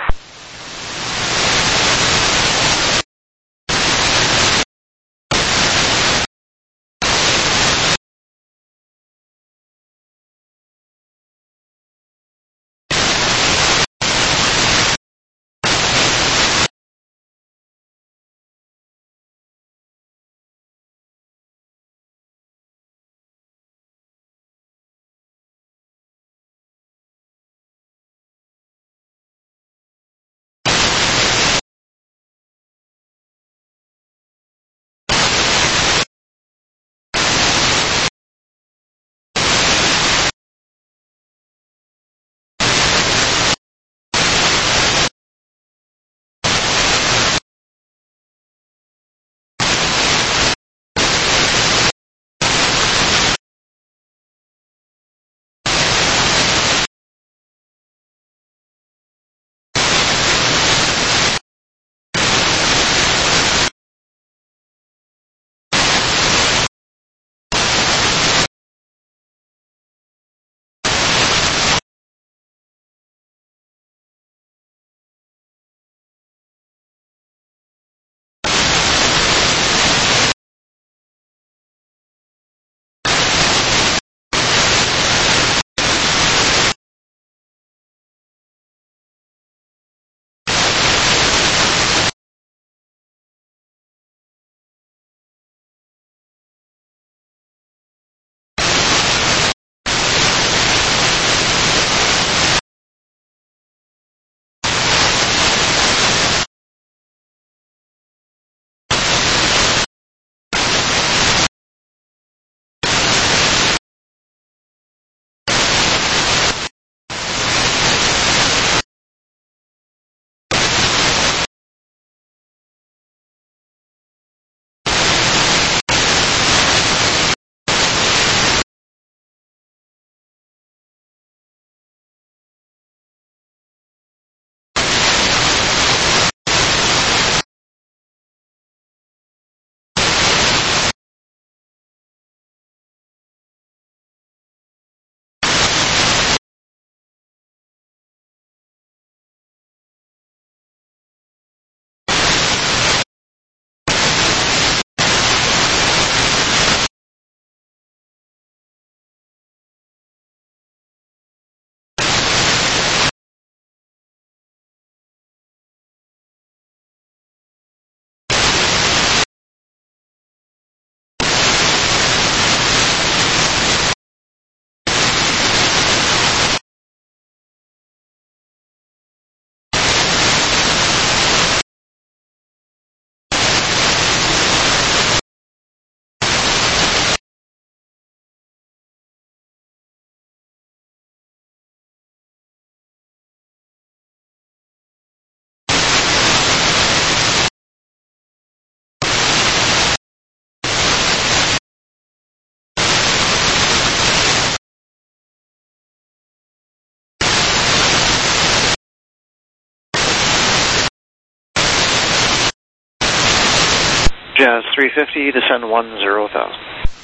Jazz three fifty, descend one zero thousand.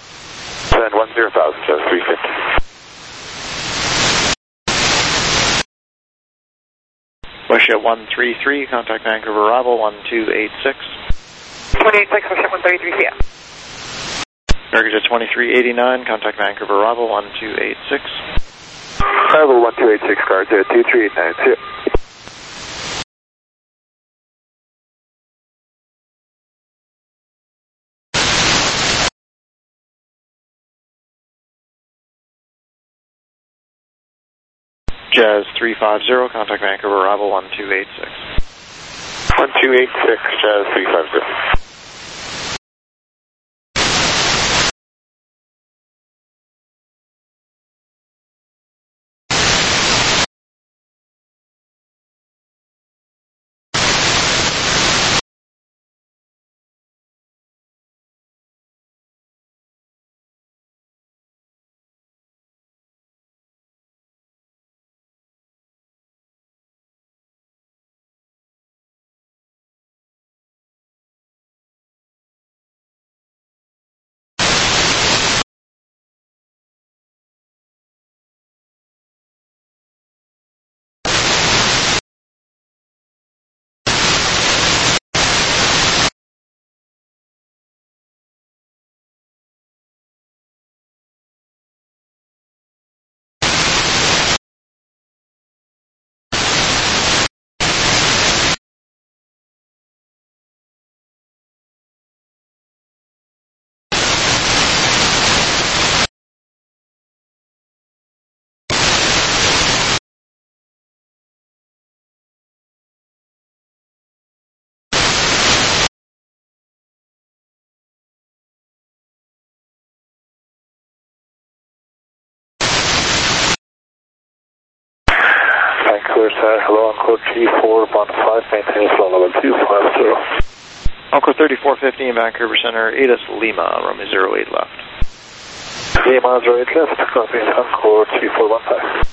Descend one zero thousand, Jazz three fifty. Westjet one three three, contact Vancouver arrival one two eight six. twenty-eight six, Westjet one thirty-three, C M. Cargojet twenty-three eighty-nine, contact Vancouver arrival one two eight six. Arrival one two eight six, Cargojet two three eight nine, C M. Jazz three five zero, contact Vancouver, arrival one two eight six. one two eight six, Jazz three five zero. Vancouver, hello, Encore G four, Bond five, maintain flow level two five zero. Encore thirty-four fifteen, Vancouver Center, A D A S Lima, Romeo zero eight left. Lima zero eight left, copy, Encore G four one five.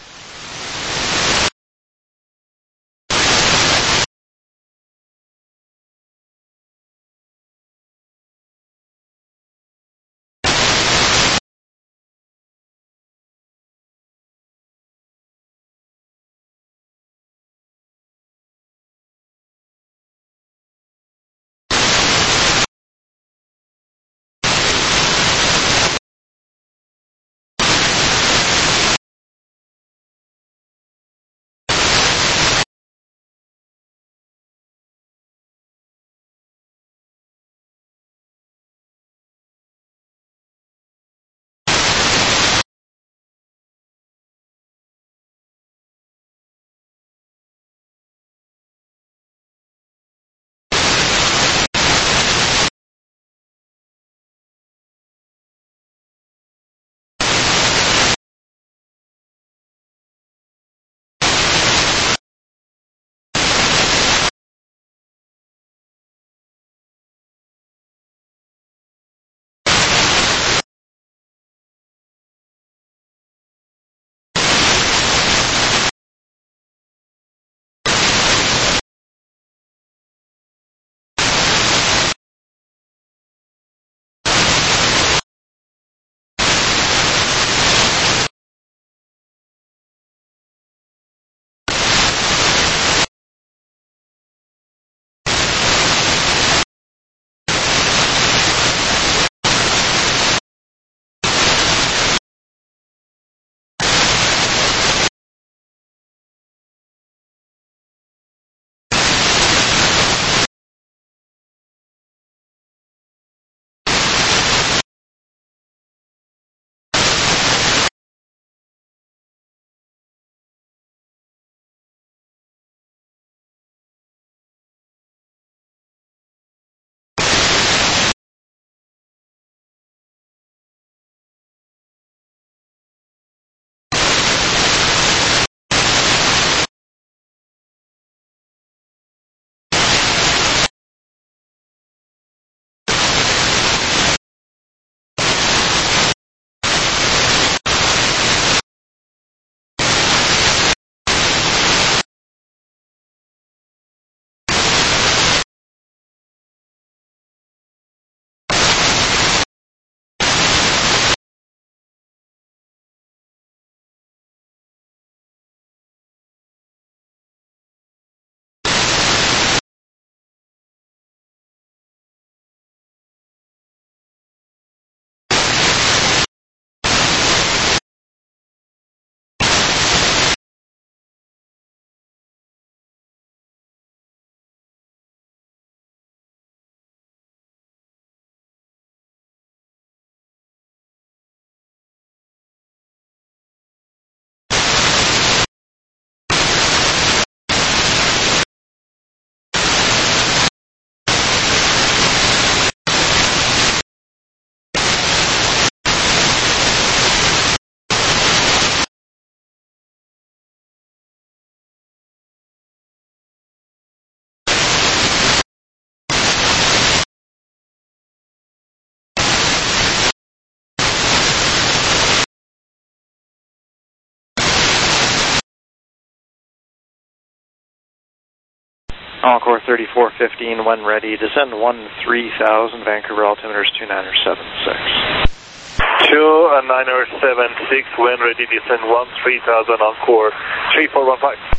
Encore thirty-four fifteen when ready. Descend one three thousand, Vancouver altimeter is two niner seven six. two niner seven six when ready, descend one three thousand, Encore three four one five.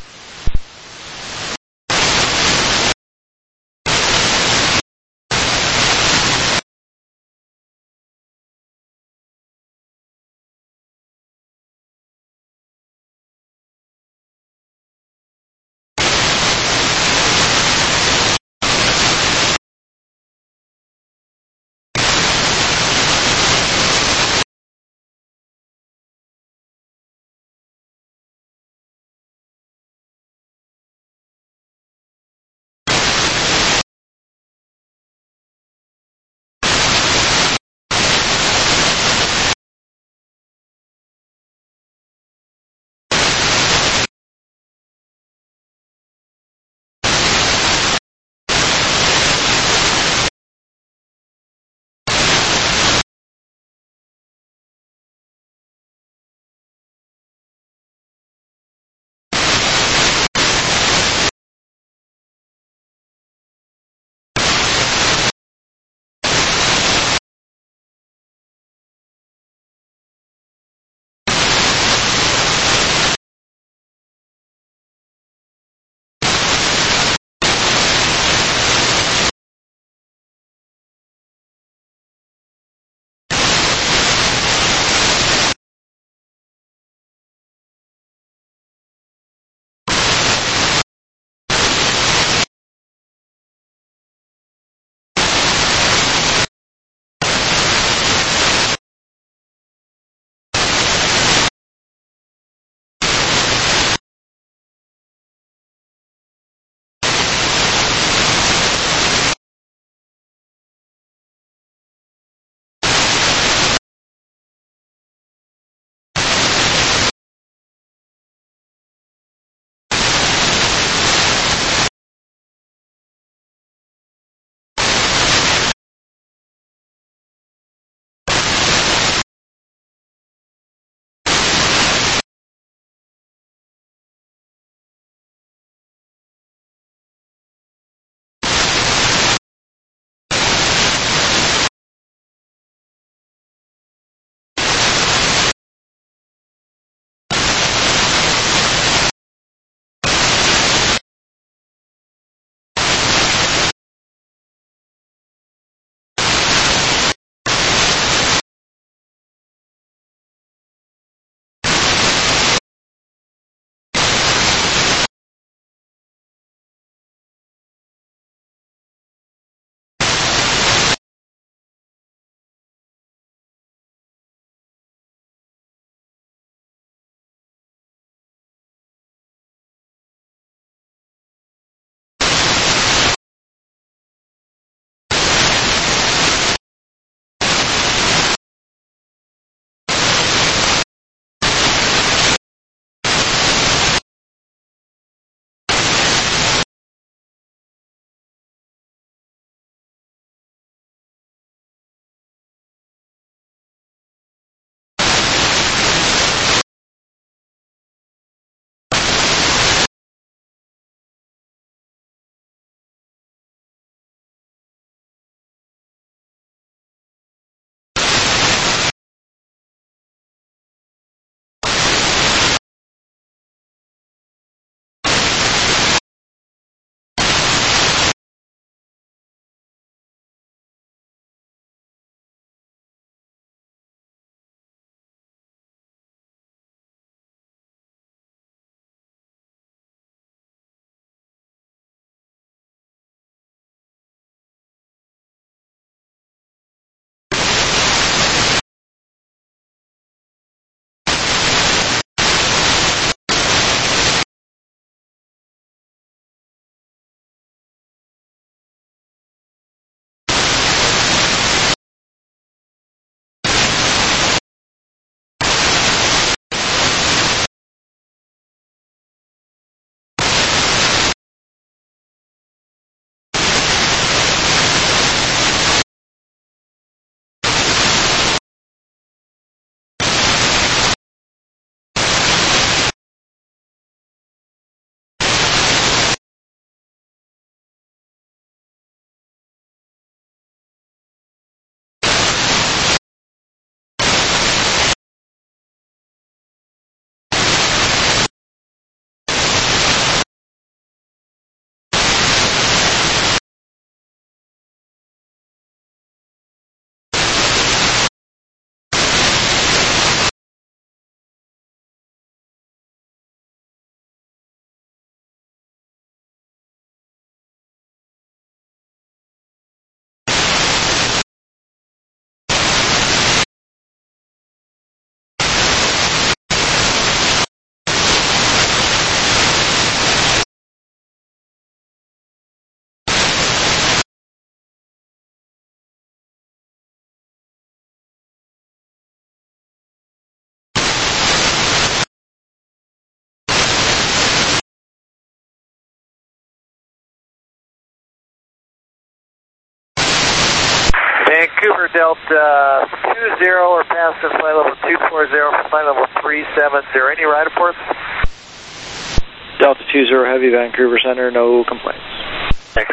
Vancouver Delta two zero or past in flight level two four zero for flight level three seven zero. Any ride reports? Delta two zero Heavy, Vancouver Center, no complaints. Thanks.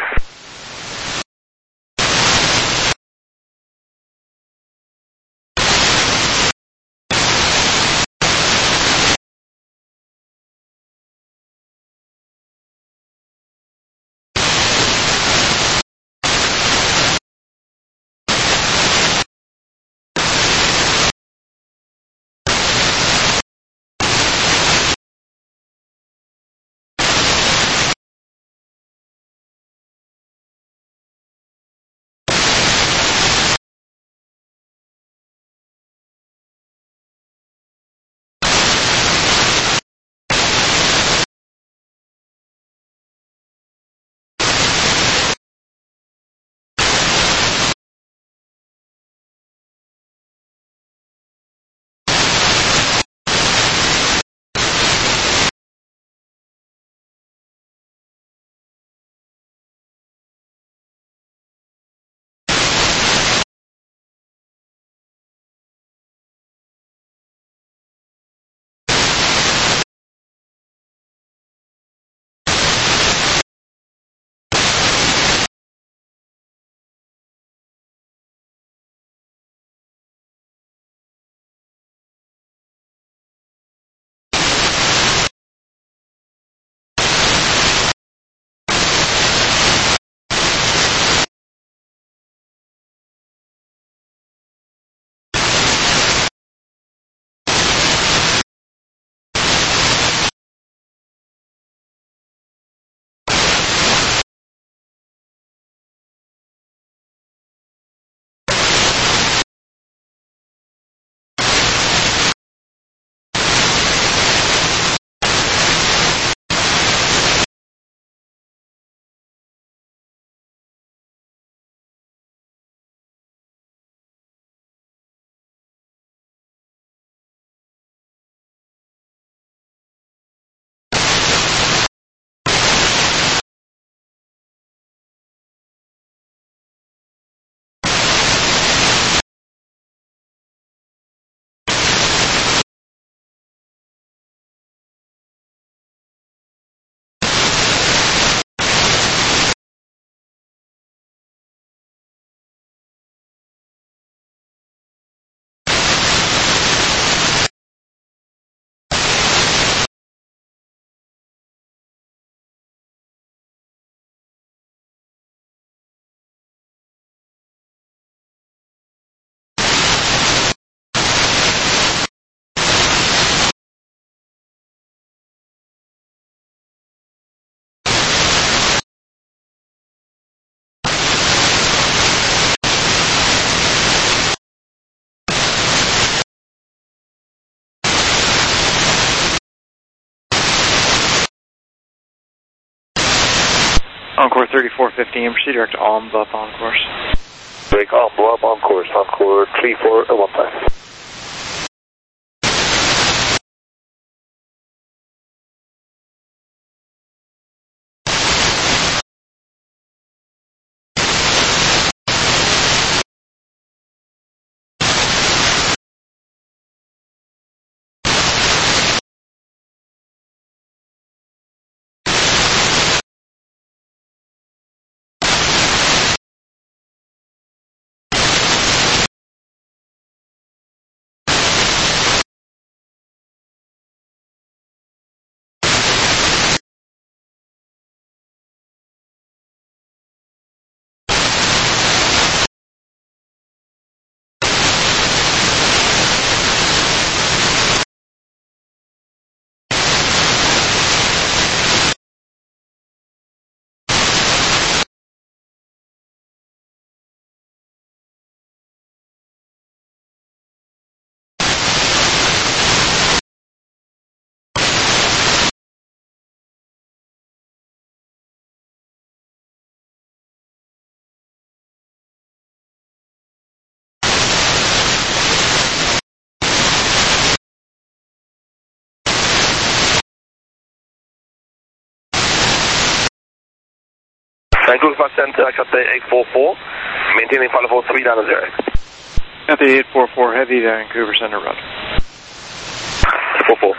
Encore thirty-four fifteen, proceed direct to Alm, up on course. Break Alm, up on course, Encore three four one five. Vancouver Flight Center, Cathay eight four four, maintaining flight level three nine zero. Cathay eight four four, heavy, Vancouver Center, roger. four four.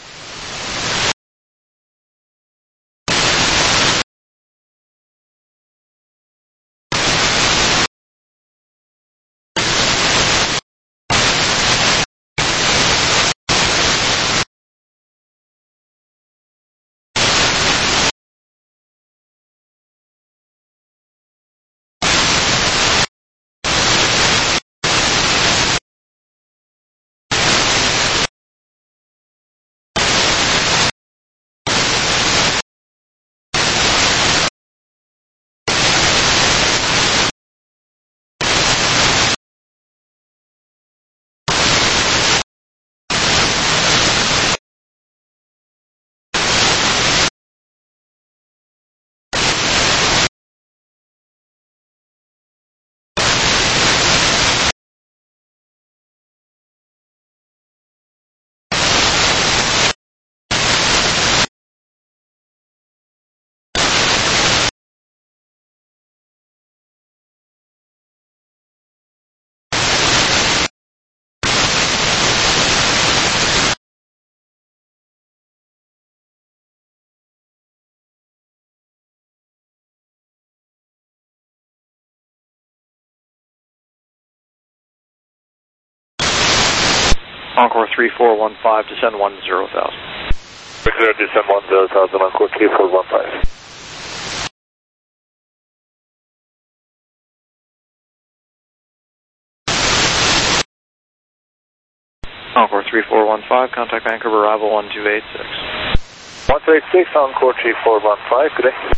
Encore three four one five, descend one zero thousand. Victor, descend one zero thousand, Encore three four one five. Encore three four one five, contact Vancouver, arrival one two eight six. one two eight six, Encore three four one five, good day.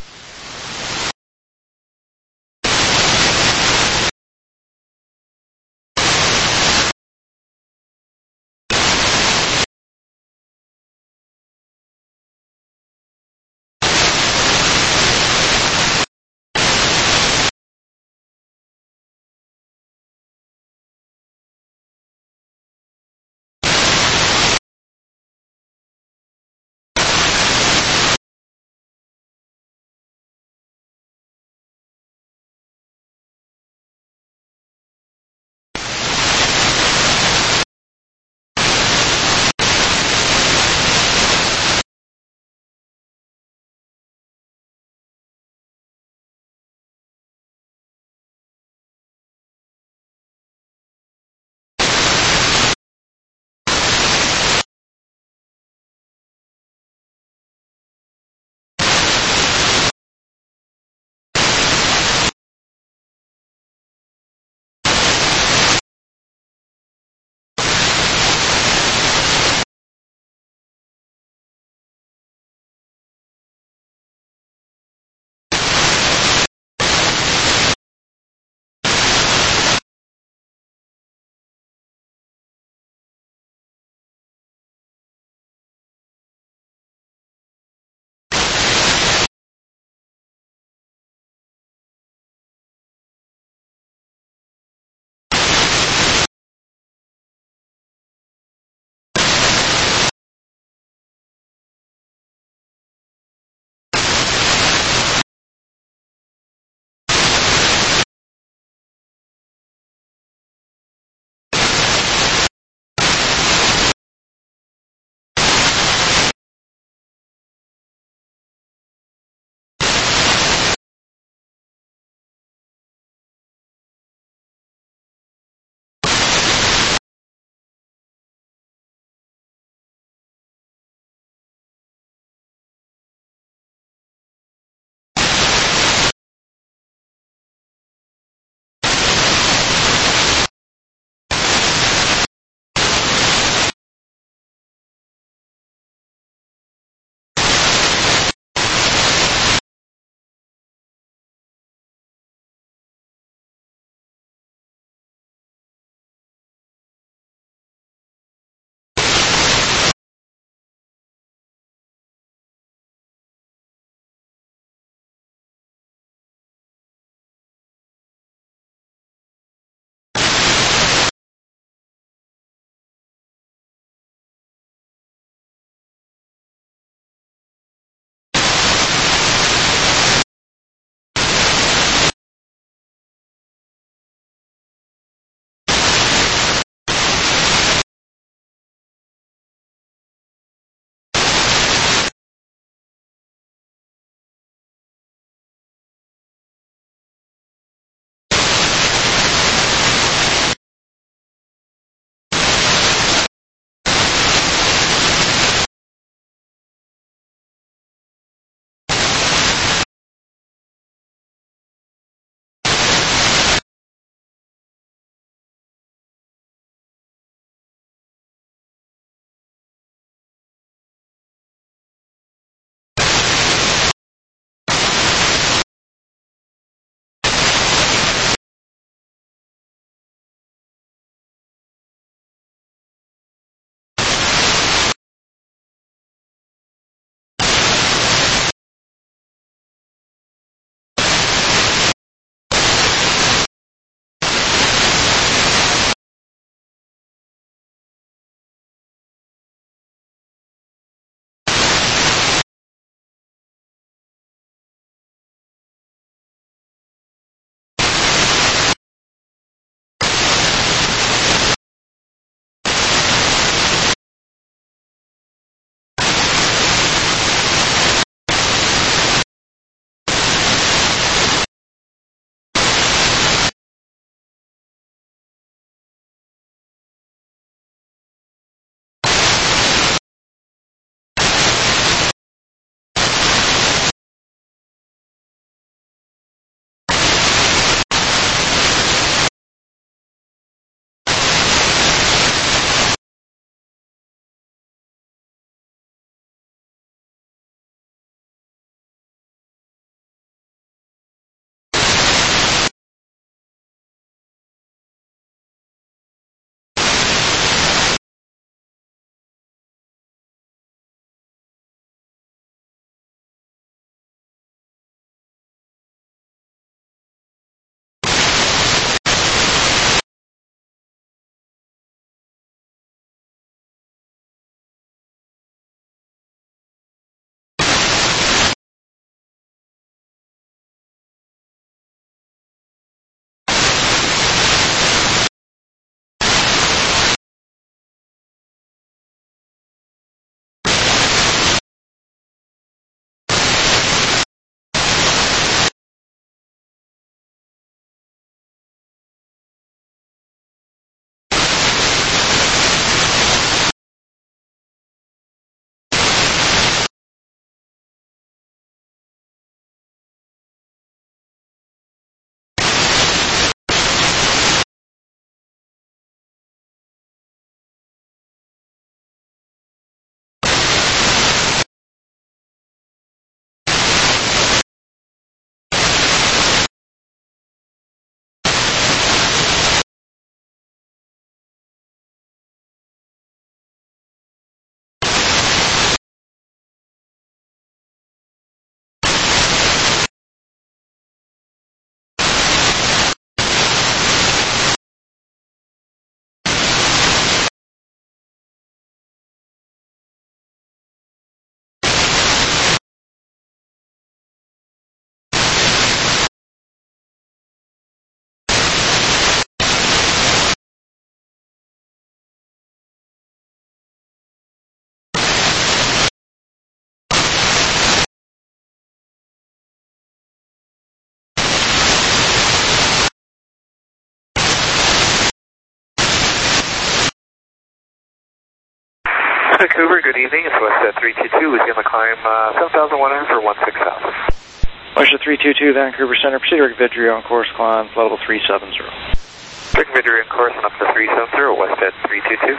Vancouver, good evening. It's West three two two. We're going to climb uh, seven thousand one hundred for one six thousand. West three two two, Vancouver Center. Proceed to Vidry on course, climb flight level three seven zero. Rick Vidry on course and up to three seven zero, West three two two.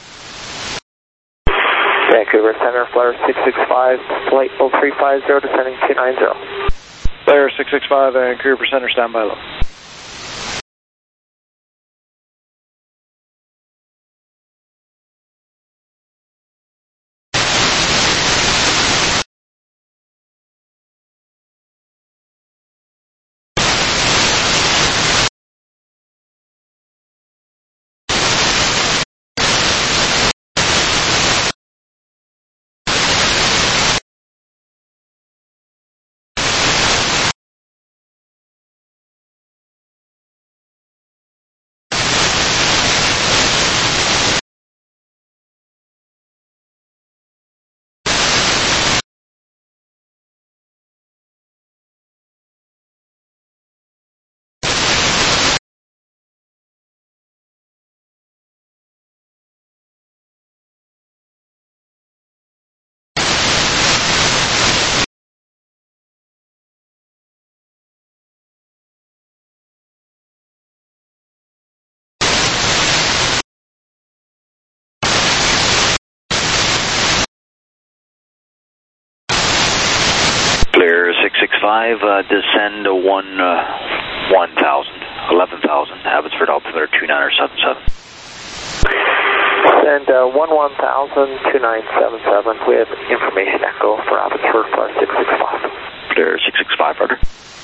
Vancouver Center, flyer six six five, flight level three five zero, descending two nine zero. Flyer six six five, Vancouver Center, stand by low. Clear six six five, uh, descend to one, uh, one thousand, eleven thousand, Abbotsford altimeter two nine seven seven. Descend uh, one one thousand, two nine seven seven. We have information echo for Abbotsford for six six five. Clear six six five, roger.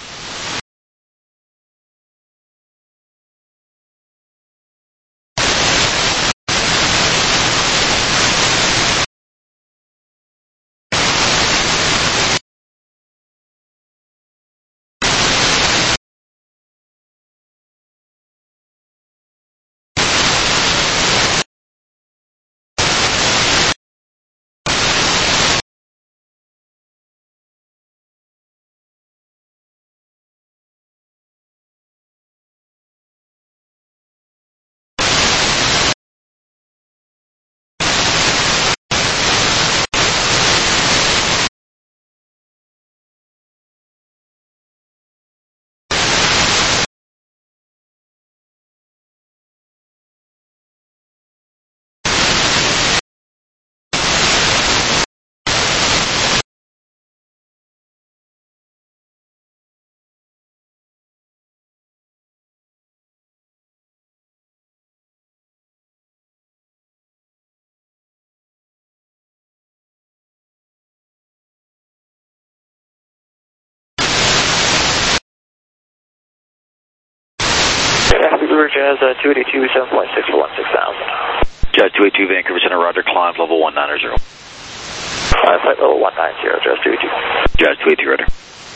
Vancouver Jazz uh, two eighty-two, seven point six for one six thousand. Jazz two eighty-two, Vancouver Center, roger, climb level one nine zero. Uh, flight level one nine zero, Jazz two eighty-two. Jazz two eighty-two, roger.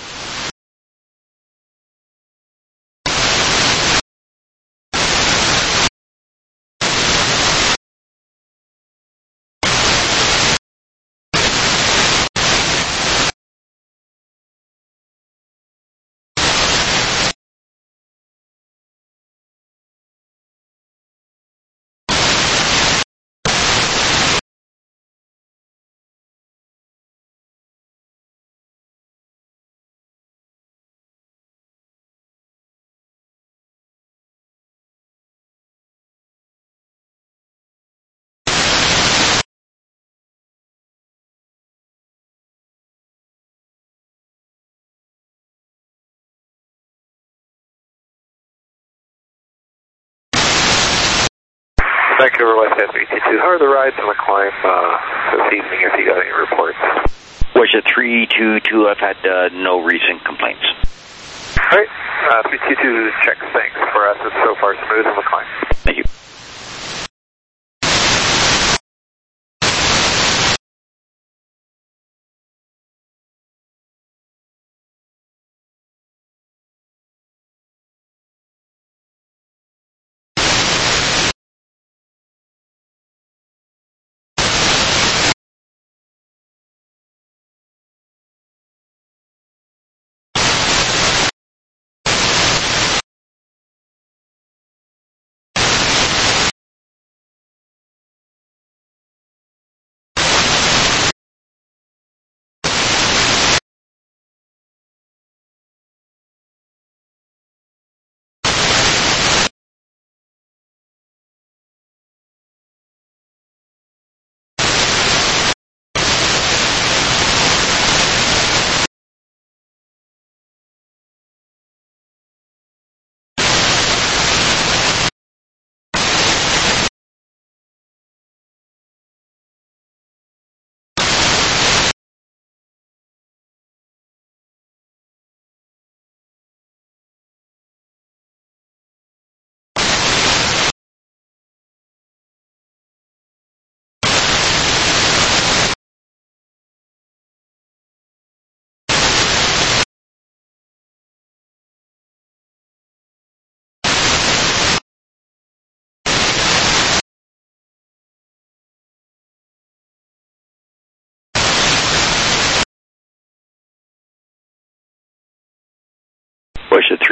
Vancouver West three two two. How are the rides on the climb uh, this evening, if you got any reports? West three two two, I've had uh, no recent complaints. All right, uh, three two two checks, thanks. For us, it's so far smooth on the climb. Thank you.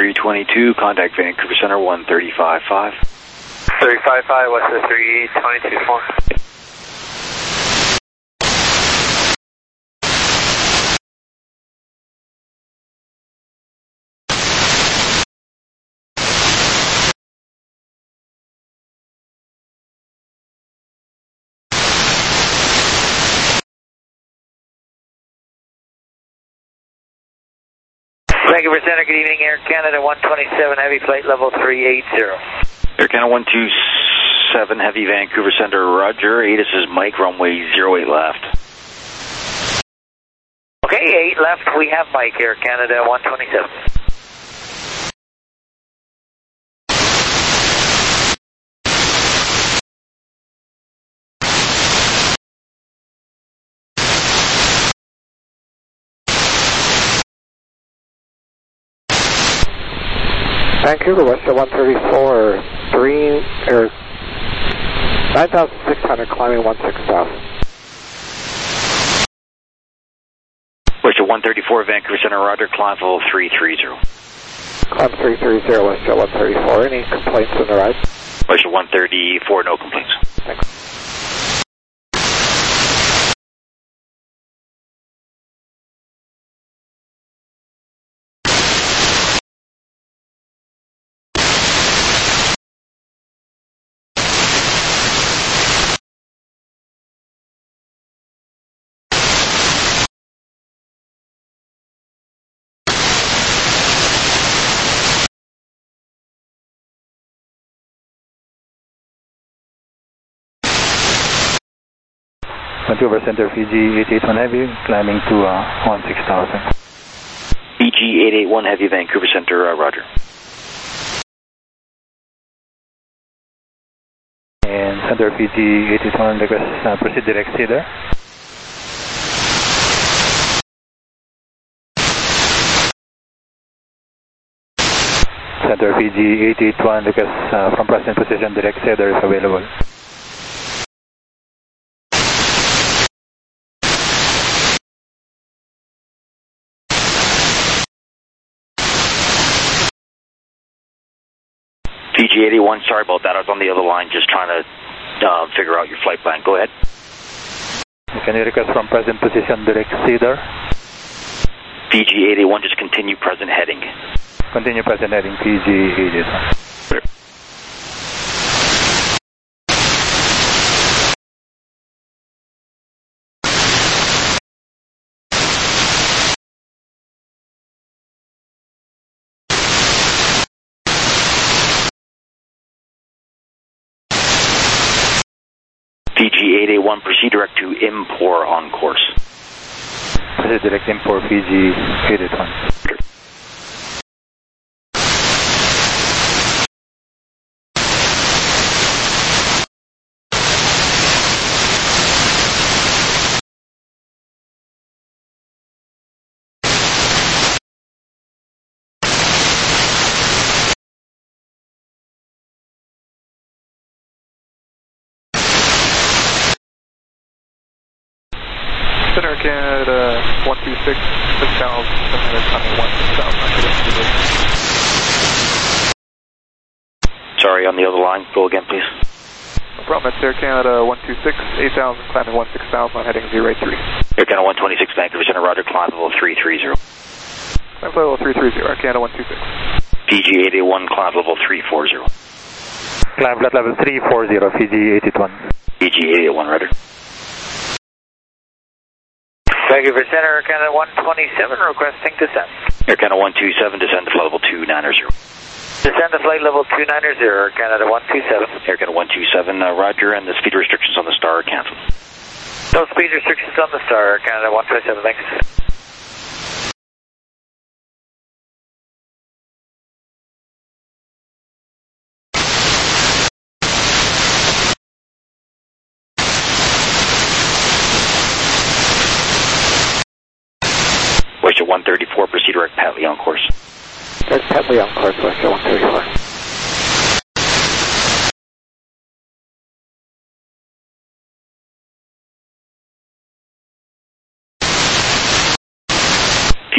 three twenty-two, contact Vancouver Center one thirty-five five. thirty-five five, west of three twenty-two four. Vancouver Center, good evening, Air Canada one twenty-seven, heavy flight level three eighty. Air Canada one two seven, heavy Vancouver Center, roger. A T I S is Mike, runway zero eight left. Okay, eight left, we have Mike, Air Canada one twenty-seven. Vancouver, West one thirty-four, three, or nine thousand six hundred, climbing one six thousand. West one thirty-four, Vancouver Center, roger, climb level three three zero. Climb three three zero, West one thirty-four, any complaints on the ride? West one thirty-four, no complaints. Thanks. Vancouver Center, Fiji eight eight one Heavy, climbing to uh, one six thousand. Fiji eight eight one Heavy, Vancouver Center, uh, roger. And Center Fiji eight eight one, request uh, proceed direct Cedar. Center Fiji eight eight one, request uh, from present position direct Cedar is available. Fiji eight eight one, sorry about that. I was on the other line just trying to uh, figure out your flight plan. Go ahead. Can you request from present position direct Cedar? Fiji eight eight one, just continue present heading. Continue present heading, Fiji eight eight one. Fiji eight eight one, proceed direct to Impor on course. Proceed direct Impor, Fiji eight eight one. Center Canada one two six, six thousand, Center coming one six thousand. Sorry, on the other line. Go again, please. No problem. It's Air Canada one two six, eight thousand, climbing one six thousand on heading zero eight three. Air Canada one twenty-six, Vancouver Center, roger, climb level three three zero. Climb level three three zero, Air Canada one two six. Fiji eight eight one, climb level three four zero. Climb flight level three four zero, Fiji eight eight one. Fiji eight eight one, roger. Vancouver Center, Air Canada one twenty-seven, requesting descent. Air Canada one two seven, descend to flight level two nine zero. Descend to flight level two nine zero, Air Canada one two seven. Air Canada one two seven, uh, roger, and the speed restrictions on the Star are canceled. No speed restrictions on the Star, Air Canada one twenty-seven, thanks. Westjet one thirty-four, proceed direct Patley on course. Direct Patley on course, Westjet one thirty-four.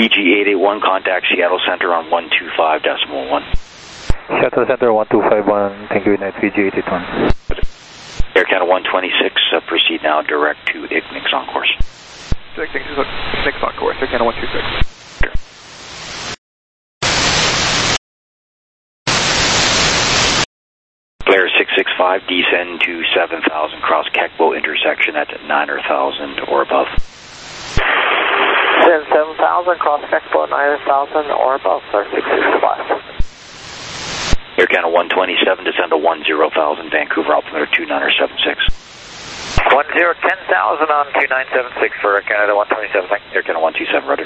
V G eight eight one, contact Seattle Center on one two five decimal one. Seattle Center one two five one, thank you, United V G eight eight one. Air Canada one twenty-six, uh, proceed now direct to I C N I X on course. Direct I C N I X on course, Air Canada one two six. Blair six six five, descend to seven thousand, cross Kekbo intersection at nine thousand or above. Descend seven thousand, cross Kekbo nine thousand or above, sir, six six five. Air Canada one twenty-seven, descend to one zero thousand, Vancouver altimeter two nine seven six. one zero ten thousand on two nine seven six for Air Canada one twenty-seven, thank you. Air Canada one two seven, rudder.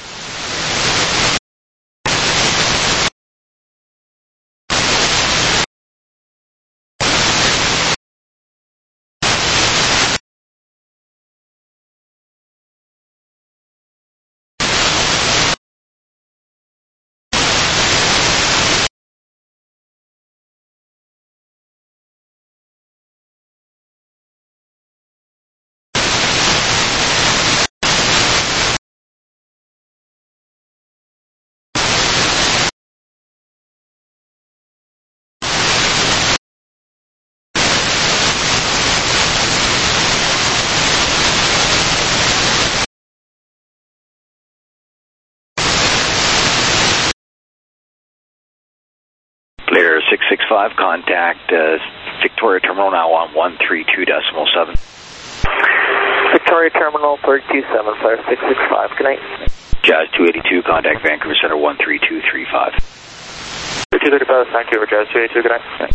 Blair six six five, contact uh, Victoria Terminal now on one three two decimal seven. Victoria Terminal thirty-two seven, Blair six six five, good night. Jazz two eighty-two, contact Vancouver Center one three two three five. two thirty-five, Vancouver, Jazz two eighty-two, good night.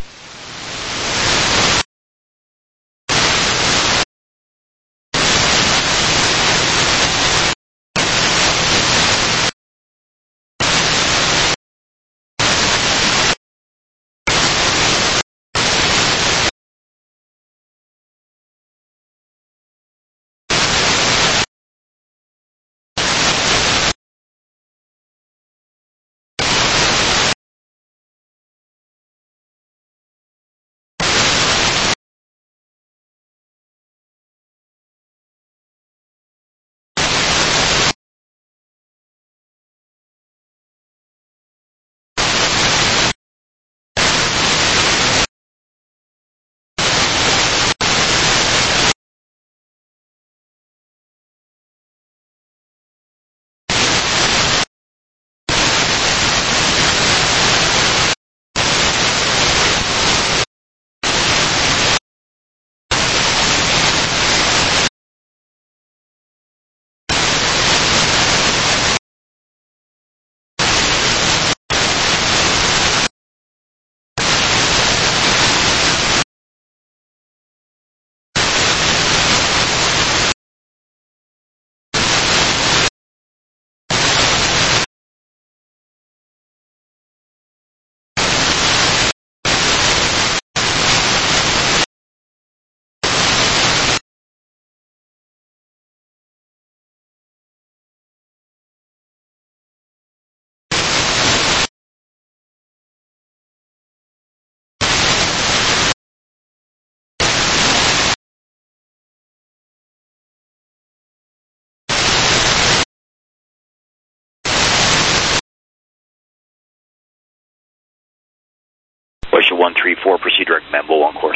Question one three four, proceed direct Membo on course.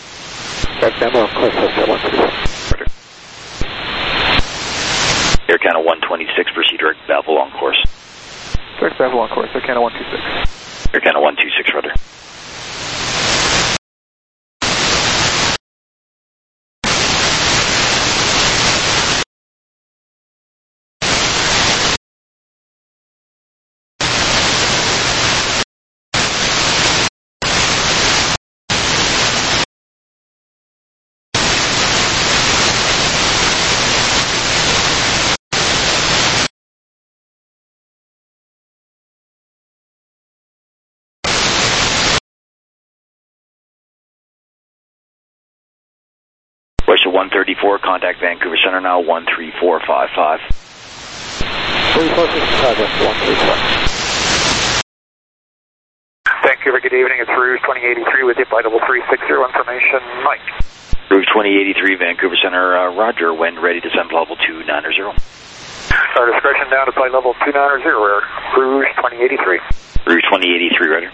Direct Membo on course, that's one three four. Air Canada one twenty-six, proceed direct Bevel on course. Direct Bevel on course, Air Canada one two six. Air Canada one two six, rudder. Question one thirty-four, contact Vancouver Center now, one three four five five. three four six five, one three four. Vancouver, good evening, it's Rouge twenty eighty-three with you, flight level three sixty, information, Mike. Rouge twenty eighty-three, Vancouver Center, uh, Roger, when ready to descend level two nine zero. Our discretion down to flight level two nine zero, Air. Rouge twenty eighty-three. Rouge twenty eighty-three, Ryder.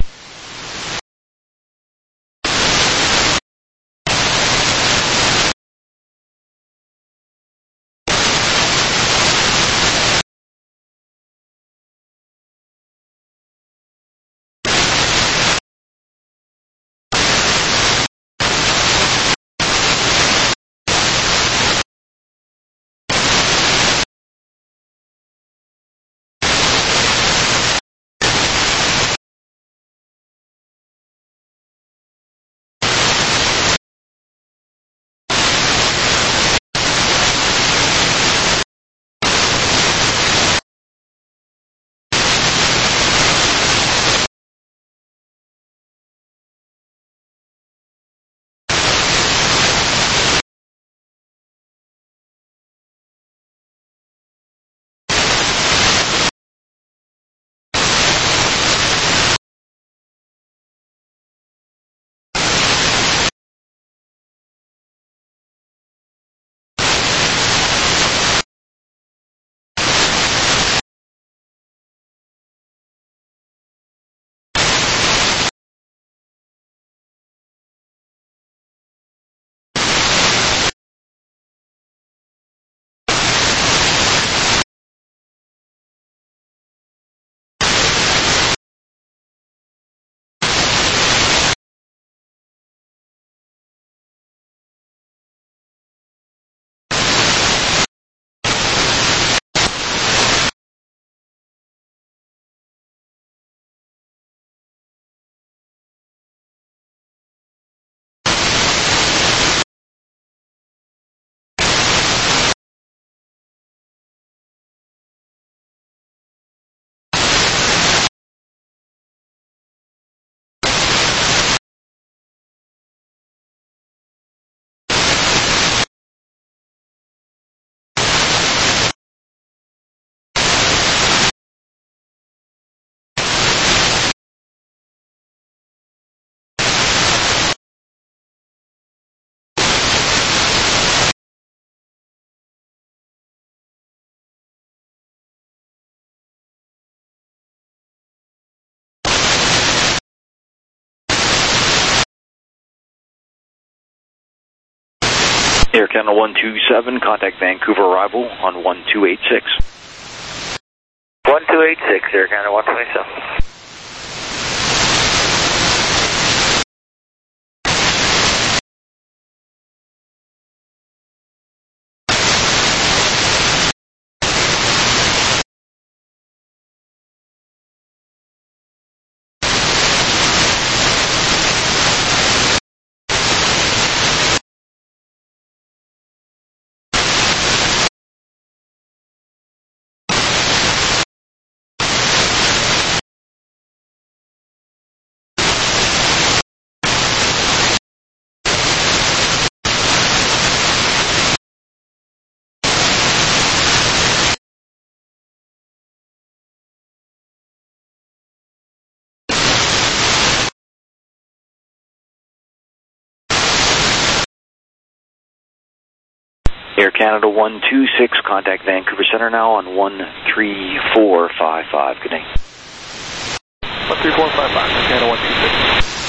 Air Canada one two seven, contact Vancouver arrival on one two eight six. one two eight six, Air Canada one twenty-seven. Air Canada one two six, contact Vancouver Center now on one three four five five. Good night. one three four five five, Air Canada one two six.